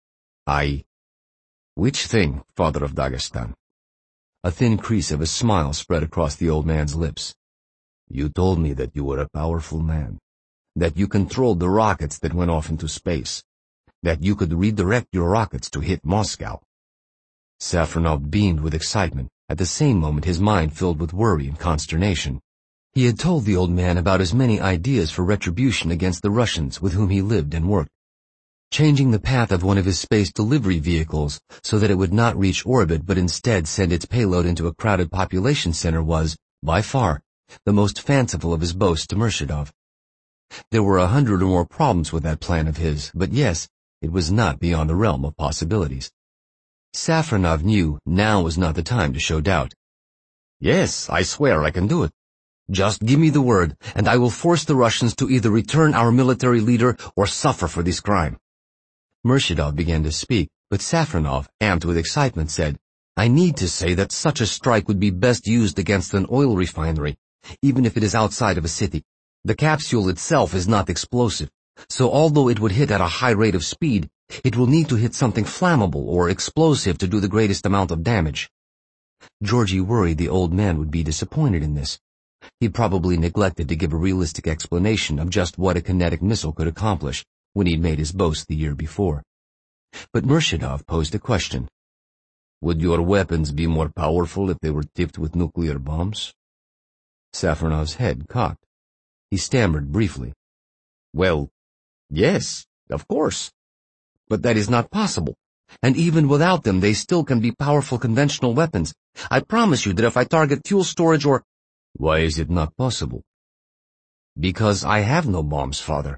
I... Which thing, father of Dagestan? A thin crease of a smile spread across the old man's lips. You told me that you were a powerful man, that you controlled the rockets that went off into space, that you could redirect your rockets to hit Moscow. Safronov beamed with excitement. At the same moment his mind filled with worry and consternation. He had told the old man about his many ideas for retribution against the Russians with whom he lived and worked. Changing the path of one of his space delivery vehicles so that it would not reach orbit but instead send its payload into a crowded population center was, by far, the most fanciful of his boasts to Murshidov. There were a hundred or more problems with that plan of his, but yes, it was not beyond the realm of possibilities. Safronov knew now was not the time to show doubt. Yes, I swear I can do it. Just give me the word, and I will force the Russians to either return our military leader or suffer for this crime. Murshidov began to speak, but Safronov, amped with excitement, said, I need to say that such a strike would be best used against an oil refinery, even if it is outside of a city. The capsule itself is not explosive, so although it would hit at a high rate of speed, it will need to hit something flammable or explosive to do the greatest amount of damage. Georgie worried the old man would be disappointed in this. He probably neglected to give a realistic explanation of just what a kinetic missile could accomplish when he'd made his boast the year before. But Murshidov posed a question. Would your weapons be more powerful if they were tipped with nuclear bombs? Safronov's head cocked. He stammered briefly. Well, yes, of course. But that is not possible. And even without them, they still can be powerful conventional weapons. I promise you that if I target fuel storage or... Why is it not possible? Because I have no bombs, father.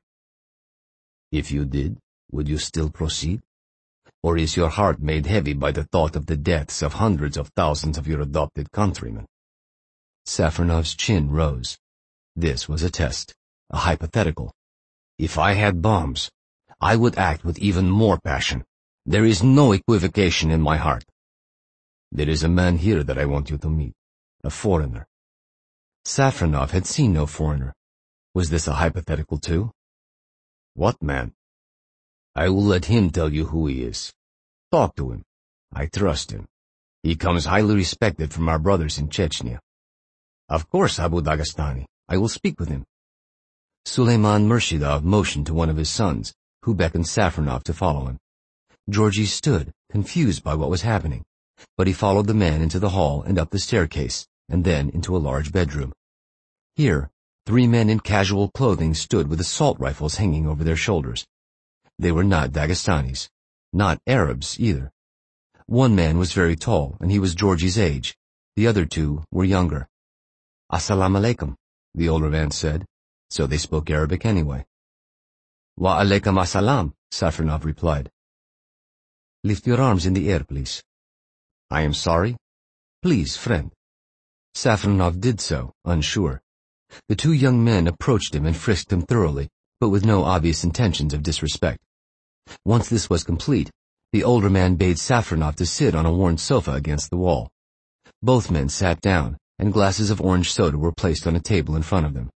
If you did, would you still proceed? Or is your heart made heavy by the thought of the deaths of hundreds of thousands of your adopted countrymen? Safronov's chin rose. This was a test, a hypothetical. If I had bombs, I would act with even more passion. There is no equivocation in my heart. There is a man here that I want you to meet, a foreigner. Safronov had seen no foreigner. Was this a hypothetical too? What man? I will let him tell you who he is. Talk to him. I trust him. He comes highly respected from our brothers in Chechnya. Of course, Abu Dagestani. I will speak with him. Suleiman Murshidov motioned to one of his sons, who beckoned Safronov to follow him. Georgie stood, confused by what was happening, but he followed the man into the hall and up the staircase, and then into a large bedroom. Here, three men in casual clothing stood with assault rifles hanging over their shoulders. They were not Dagestanis, not Arabs either. One man was very tall, and he was Georgie's age. The other two were younger. Assalamu alaikum, the older man said, so they spoke Arabic anyway. Wa alaikum assalam, Safronov replied. Lift your arms in the air, please. I am sorry. Please, friend. Safronov did so, unsure. The two young men approached him and frisked him thoroughly, but with no obvious intentions of disrespect. Once this was complete, the older man bade Safronov to sit on a worn sofa against the wall. Both men sat down, and glasses of orange soda were placed on a table in front of them.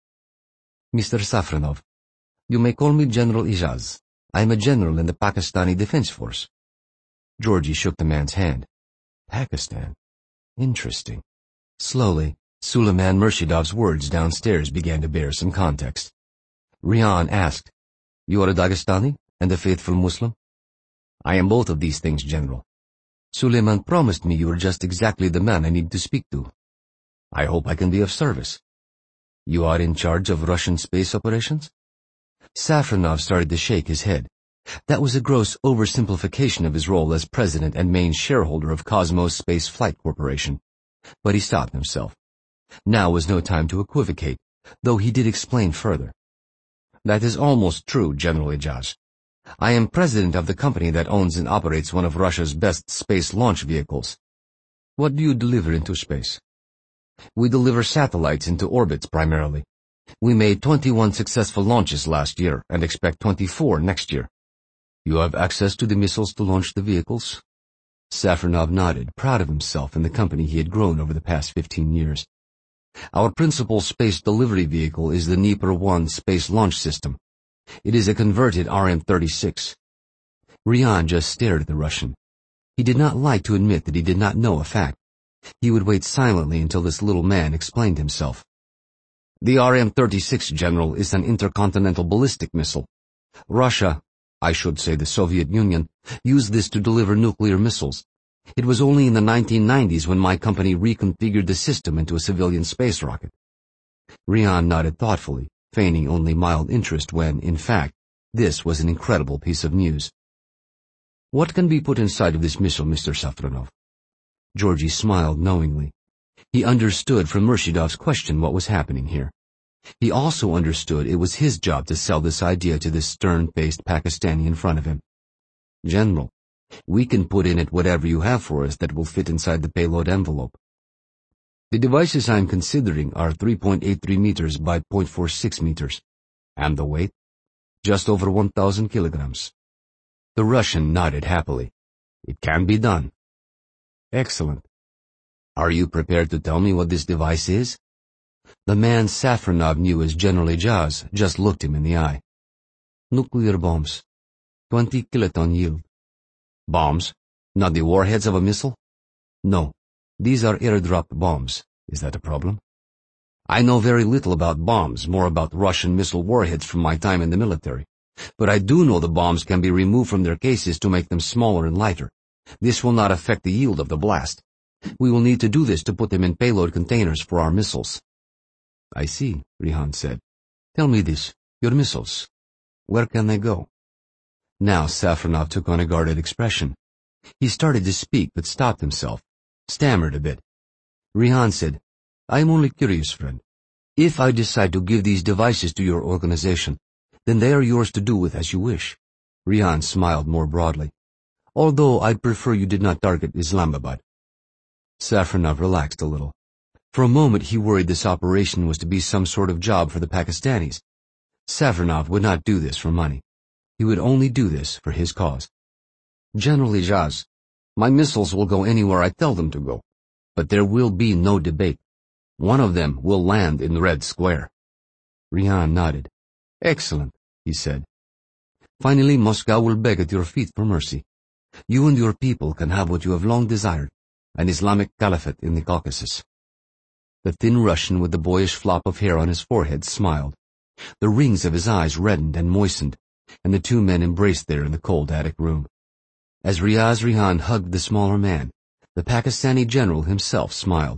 Mister Safronov, you may call me General Ijaz. I am a general in the Pakistani Defense Force. Georgie shook the man's hand. Pakistan. Interesting. Slowly, Suleiman Murshidov's words downstairs began to bear some context. Rian asked, You are a Dagestani and a faithful Muslim? I am both of these things, General. Suleiman promised me you were just exactly the man I need to speak to. I hope I can be of service. You are in charge of Russian space operations? Safronov started to shake his head. That was a gross oversimplification of his role as president and main shareholder of Cosmos Space Flight Corporation. But he stopped himself. Now was no time to equivocate, though he did explain further. That is almost true, General Ijaz. I am president of the company that owns and operates one of Russia's best space launch vehicles. What do you deliver into space? We deliver satellites into orbits primarily. We made twenty-one successful launches last year and expect twenty-four next year. You have access to the missiles to launch the vehicles? Safronov nodded, proud of himself and the company he had grown over the past fifteen years. Our principal space delivery vehicle is the Dnipro one space launch system. It is a converted R M thirty-six. Rian just stared at the Russian. He did not like to admit that he did not know a fact. He would wait silently until this little man explained himself. The R M thirty-six, General, is an intercontinental ballistic missile. Russia, I should say the Soviet Union, used this to deliver nuclear missiles. It was only in the nineteen nineties when my company reconfigured the system into a civilian space rocket. Rian nodded thoughtfully, feigning only mild interest when, in fact, this was an incredible piece of news. What can be put inside of this missile, Mister Safronov? Georgy smiled knowingly. He understood from Murshidov's question what was happening here. He also understood it was his job to sell this idea to this stern-faced Pakistani in front of him. General, we can put in it whatever you have for us that will fit inside the payload envelope. The devices I'm considering are three point eight three meters by zero point four six meters. And the weight? Just over one thousand kilograms. The Russian nodded happily. It can be done. Excellent. Are you prepared to tell me what this device is? The man Safronov knew as General Ijaz just looked him in the eye. Nuclear bombs. twenty kiloton yield. Bombs? Not the warheads of a missile? No. These are airdrop bombs. Is that a problem? I know very little about bombs, more about Russian missile warheads from my time in the military. But I do know the bombs can be removed from their cases to make them smaller and lighter. This will not affect the yield of the blast. We will need to do this to put them in payload containers for our missiles. I see, Rihan said. Tell me this, your missiles. Where can they go? Now Safronov took on a guarded expression. He started to speak but stopped himself, stammered a bit. Rihan said, I am only curious, friend. If I decide to give these devices to your organization, then they are yours to do with as you wish. Rihan smiled more broadly. Although I'd prefer you did not target Islamabad. Safronov relaxed a little. For a moment he worried this operation was to be some sort of job for the Pakistanis. Safronov would not do this for money. He would only do this for his cause. General Ijaz, my missiles will go anywhere I tell them to go, but there will be no debate. One of them will land in the Red Square. Rihan nodded. Excellent, he said. Finally, Moscow will beg at your feet for mercy. You and your people can have what you have long desired, an Islamic caliphate in the Caucasus. The thin Russian with the boyish flop of hair on his forehead smiled. The rings of his eyes reddened and moistened, and the two men embraced there in the cold attic room. As Riaz Rihan hugged the smaller man, the Pakistani general himself smiled.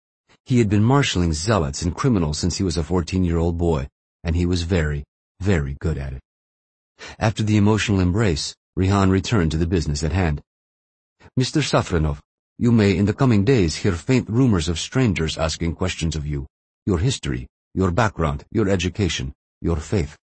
He had been marshalling zealots and criminals since he was a fourteen-year-old boy, and he was very, very good at it. After the emotional embrace, Rihan returned to the business at hand. Mister Safronov, you may in the coming days hear faint rumors of strangers asking questions of you, your history, your background, your education, your faith.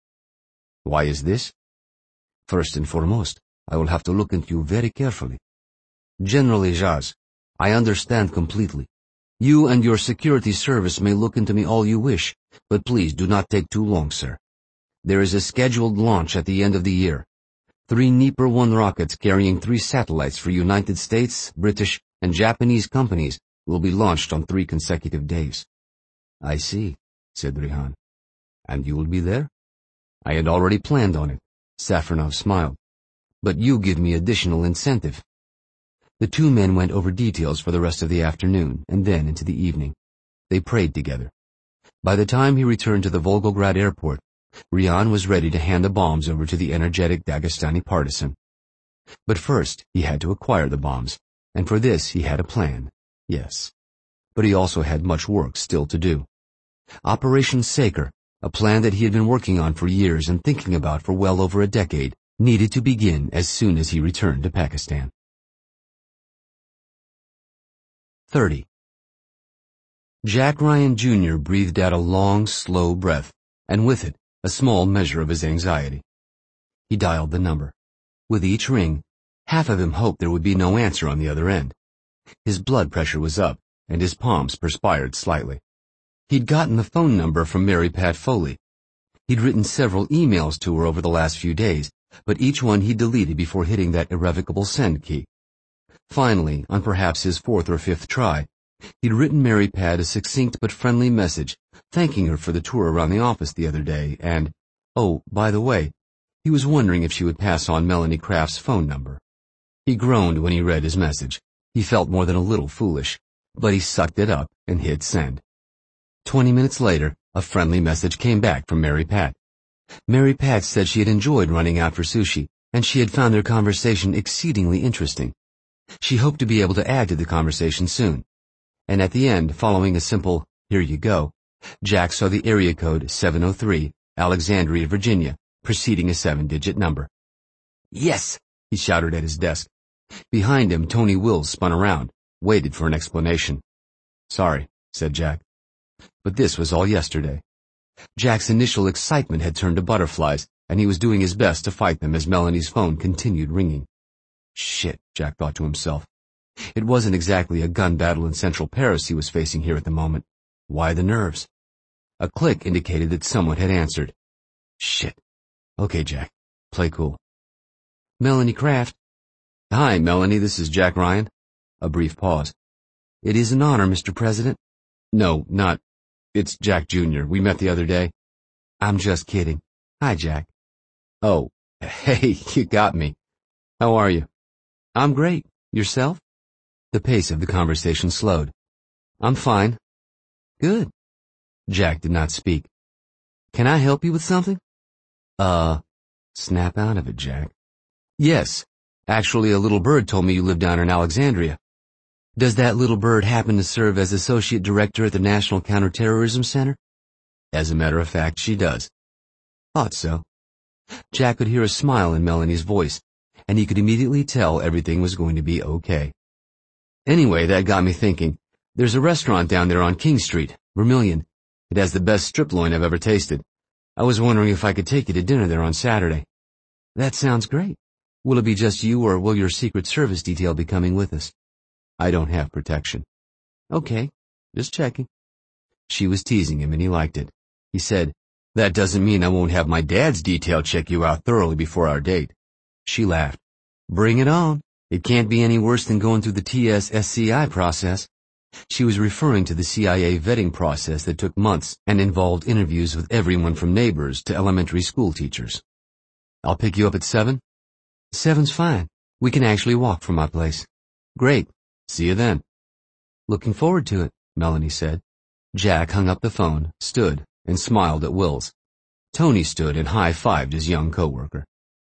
Why is this? First and foremost, I will have to look into you very carefully. General Ijaz, I understand completely. You and your security service may look into me all you wish, but please do not take too long, sir. There is a scheduled launch at the end of the year. Three Dnieper one rockets carrying three satellites for United States, British, and Japanese companies will be launched on three consecutive days. I see, said Rihan. And you will be there? I had already planned on it. Safronov smiled. But you give me additional incentive. The two men went over details for the rest of the afternoon and then into the evening. They prayed together. By the time he returned to the Volgograd airport, Rihan was ready to hand the bombs over to the energetic Dagestani partisan. But first, he had to acquire the bombs, and for this he had a plan, yes. But he also had much work still to do. Operation Saker, a plan that he had been working on for years and thinking about for well over a decade, needed to begin as soon as he returned to Pakistan. thirty. Jack Ryan Junior breathed out a long, slow breath, and with it, a small measure of his anxiety. He dialed the number. With each ring, half of him hoped there would be no answer on the other end. His blood pressure was up, and his palms perspired slightly. He'd gotten the phone number from Mary Pat Foley. He'd written several emails to her over the last few days, but each one he deleted before hitting that irrevocable send key. Finally, on perhaps his fourth or fifth try, he'd written Mary Pat a succinct but friendly message, thanking her for the tour around the office the other day, and, oh, by the way, He was wondering if she would pass on Melanie Kraft's phone number. He groaned when he read his message. He felt more than a little foolish, but he sucked it up and hit send. Twenty minutes later, a friendly message came back from Mary Pat. Mary Pat said she had enjoyed running out for sushi, and she had found their conversation exceedingly interesting. She hoped to be able to add to the conversation soon. And at the end, following a simple, "Here you go," Jack saw the area code seven oh three, Alexandria, Virginia, preceding a seven-digit number. "Yes!" he shouted at his desk. Behind him, Tony Wills spun around, waited for an explanation. "Sorry," said Jack. But this was all yesterday. Jack's initial excitement had turned to butterflies, and he was doing his best to fight them as Melanie's phone continued ringing. Shit, Jack thought to himself. It wasn't exactly a gun battle in central Paris he was facing here at the moment. Why the nerves? A click indicated that someone had answered. Shit. Okay, Jack. Play cool. Melanie Kraft. Hi, Melanie, this is Jack Ryan. A brief pause. It is an honor, Mister President. No, not. It's Jack Junior We met the other day. I'm just kidding. Hi, Jack. Oh, hey, you got me. How are you? I'm great. Yourself? The pace of the conversation slowed. I'm fine. Good. Jack did not speak. Can I help you with something? Uh, snap out of it, Jack. Yes. Actually, a little bird told me you live down in Alexandria. Does that little bird happen to serve as associate director at the National Counterterrorism Center? As a matter of fact, she does. Thought so. Jack could hear a smile in Melanie's voice, and he could immediately tell everything was going to be okay. Anyway, that got me thinking. There's a restaurant down there on King Street, Vermilion. It has the best strip loin I've ever tasted. I was wondering if I could take you to dinner there on Saturday. That sounds great. Will it be just you, or will your Secret Service detail be coming with us? I don't have protection. Okay, just checking. She was teasing him, and he liked it. He said, That doesn't mean I won't have my dad's detail check you out thoroughly before our date. She laughed. Bring it on. It can't be any worse than going through the T S S C I process. She was referring to the C I A vetting process that took months and involved interviews with everyone from neighbors to elementary school teachers. I'll pick you up at seven? Seven's fine. We can actually walk from my place. Great. See you then. Looking forward to it, Melanie said. Jack hung up the phone, stood, and smiled at Wills. Tony stood and high-fived his young coworker.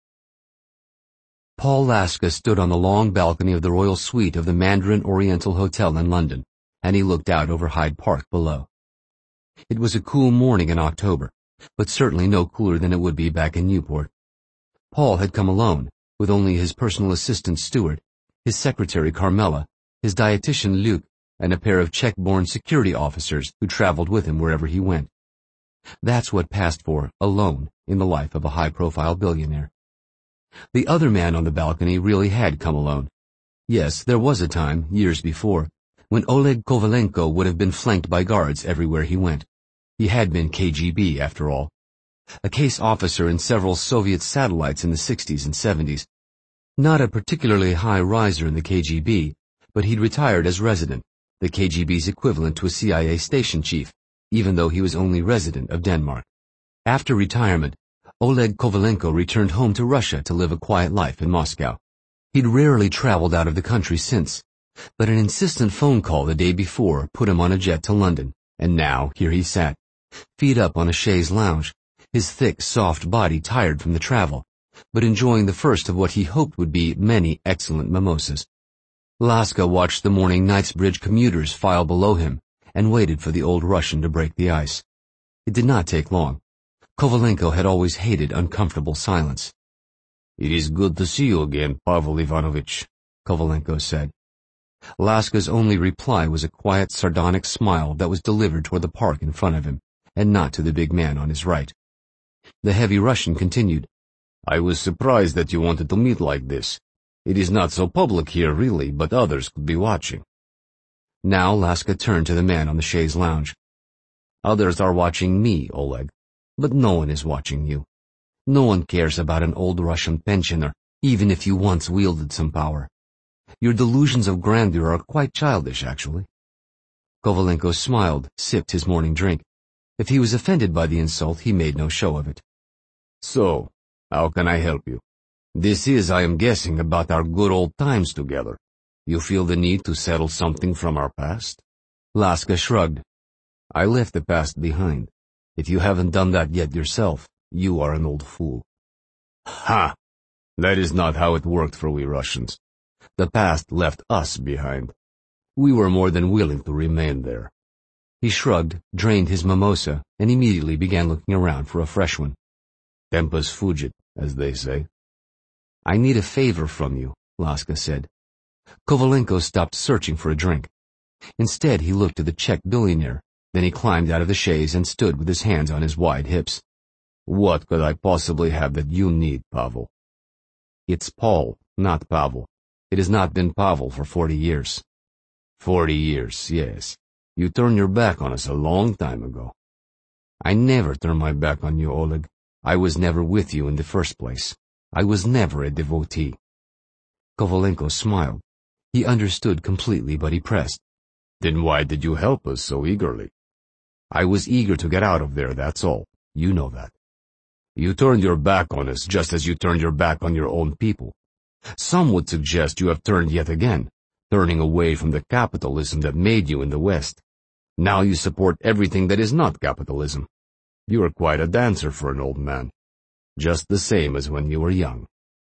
Paul Laska stood on the long balcony of the royal suite of the Mandarin Oriental Hotel in London, and he looked out over Hyde Park below. It was a cool morning in October, but certainly no cooler than it would be back in Newport. Paul had come alone, with only his personal assistant Stuart, his secretary Carmela, his dietitian Luke, and a pair of Czech-born security officers who traveled with him wherever he went. That's what passed for alone in the life of a high-profile billionaire. The other man on the balcony really had come alone. Yes, there was a time, years before, when Oleg Kovalenko would have been flanked by guards everywhere he went. He had been K G B, after all. A case officer in several Soviet satellites in the sixties and seventies. Not a particularly high riser in the K G B, but he'd retired as resident, the K G B's equivalent to a C I A station chief, even though he was only resident of Denmark. After retirement, Oleg Kovalenko returned home to Russia to live a quiet life in Moscow. He'd rarely traveled out of the country since, but an insistent phone call the day before put him on a jet to London, and now here he sat, feet up on a chaise lounge, his thick, soft body tired from the travel, but enjoying the first of what he hoped would be many excellent mimosas. Laska watched the morning Knightsbridge commuters file below him and waited for the old Russian to break the ice. It did not take long. Kovalenko had always hated uncomfortable silence. It is good to see you again, Pavel Ivanovich, Kovalenko said. Laska's only reply was a quiet, sardonic smile that was delivered toward the park in front of him, and not to the big man on his right. The heavy Russian continued. I was surprised that you wanted to meet like this. It is not so public here, really, but others could be watching. Now Laska turned to the man on the chaise lounge. Others are watching me, Oleg, but no one is watching you. No one cares about an old Russian pensioner, even if you once wielded some power. Your delusions of grandeur are quite childish, actually. Kovalenko smiled, sipped his morning drink. If he was offended by the insult, he made no show of it. So, How can I help you? This is, I am guessing, about our good old times together. You feel the need to settle something from our past? Laska shrugged. I left the past behind. If you haven't done that yet yourself, you are an old fool. Ha! That is not how it worked for we Russians. The past left us behind. We were more than willing to remain there. He shrugged, drained his mimosa, and immediately began looking around for a fresh one. Tempus fugit, as they say. I need a favor from you, Laska said. Kovalenko stopped searching for a drink. Instead, he looked to the Czech billionaire. Then he climbed out of the chaise and stood with his hands on his wide hips. What could I possibly have that you need, Pavel? It's Paul, not Pavel. It has not been Pavel for forty years. Forty years, yes. You turned your back on us a long time ago. I never turned my back on you, Oleg. I was never with you in the first place. I was never a devotee. Kovalenko smiled. He understood completely, but he pressed. Then why did you help us so eagerly? I was eager to get out of there, that's all. You know that. You turned your back on us just as you turned your back on your own people. Some would suggest you have turned yet again, turning away from the capitalism that made you in the West. Now you support everything that is not capitalism. You are quite a dancer for an old man. Just the same as when you were young.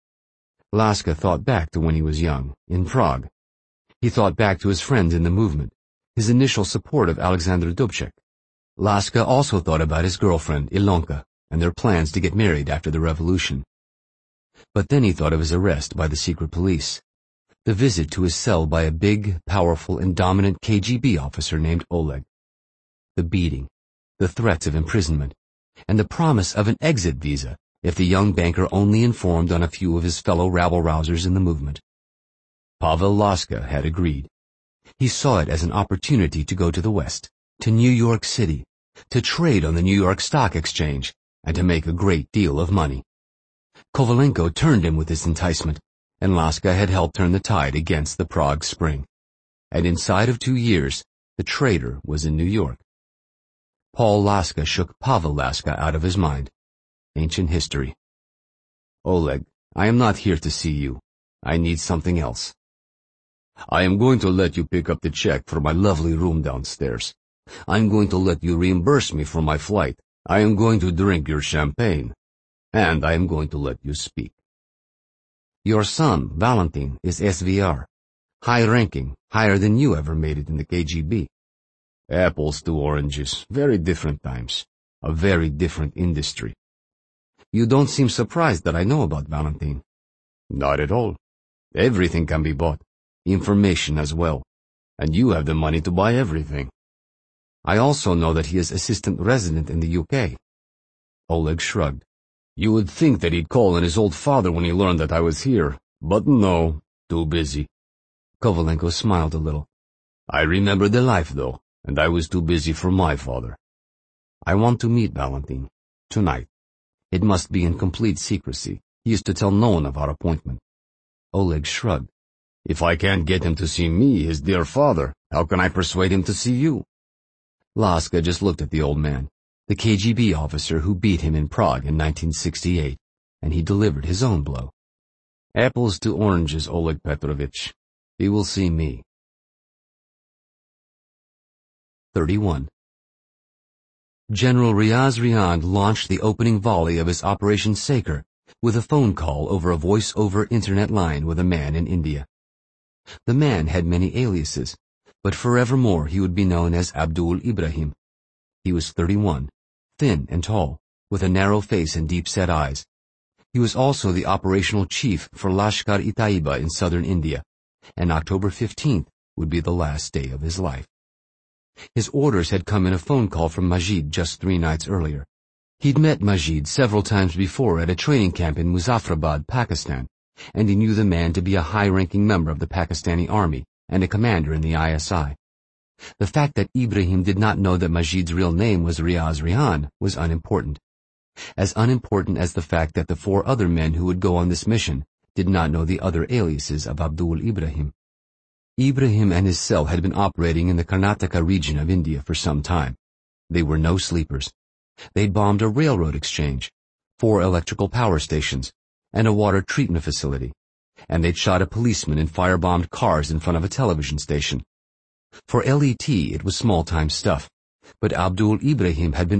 Laska thought back to when he was young, in Prague. He thought back to his friends in the movement, his initial support of Alexander Dubček. Laska also thought about his girlfriend, Ilonka, and their plans to get married after the revolution. But then he thought of his arrest by the secret police, the visit to his cell by a big, powerful, and dominant K G B officer named Oleg, the beating, the threats of imprisonment, and the promise of an exit visa if the young banker only informed on a few of his fellow rabble-rousers in the movement. Pavel Laska had agreed. He saw it as an opportunity to go to the West, to New York City, to trade on the New York Stock Exchange, and to make a great deal of money. Kovalenko turned him with this enticement, and Laska had helped turn the tide against the Prague Spring. And inside of two years, the traitor was in New York. Paul Laska shook Pavel Laska out of his mind. Ancient history. Oleg, I am not here to see you. I need something else. I am going to let you pick up the check for my lovely room downstairs. I'm going to let you reimburse me for my flight. I am going to drink your champagne. And I am going to let you speak. Your son, Valentin, is S V R. High-ranking, higher than you ever made it in the K G B. Apples to oranges, very different times. A very different industry. You don't seem surprised that I know about Valentin. Not at all. Everything can be bought. Information as well. And you have the money to buy everything. I also know that he is assistant resident in the U K. Oleg shrugged. You would think that he'd call on his old father when he learned that I was here, but no, too busy. Kovalenko smiled a little. I remember the life, though, and I was too busy for my father. I want to meet Valentin. Tonight. It must be in complete secrecy. He used to tell no one of our appointment. Oleg shrugged. If I can't get him to see me, his dear father, how can I persuade him to see you? Laska just looked at the old man, the K G B officer who beat him in Prague in nineteen sixty-eight, and he delivered his own blow. Apples to oranges, Oleg Petrovich. He will see me. thirty-one. General Riaz Riand launched the opening volley of his Operation Saker with a phone call over a voice-over internet line with a man in India. The man had many aliases, but forevermore he would be known as Abdul Ibrahim. He was thirty-one, thin and tall, with a narrow face and deep-set eyes. He was also the operational chief for Lashkar-e-Taiba in southern India, and October fifteenth would be the last day of his life. His orders had come in a phone call from Majid just three nights earlier. He'd met Majid several times before at a training camp in Muzaffarabad, Pakistan, and he knew the man to be a high-ranking member of the Pakistani army and a commander in the I S I. The fact that Ibrahim did not know that Majid's real name was Riaz Rihan was unimportant. As unimportant as the fact that the four other men who would go on this mission did not know the other aliases of Abdul Ibrahim. Ibrahim and his cell had been operating in the Karnataka region of India for some time. They were no sleepers. They'd bombed a railroad exchange, four electrical power stations, and a water treatment facility. And they'd shot a policeman and firebombed cars in front of a television station. For L E T, it was small-time stuff, but Abdul Ibrahim had been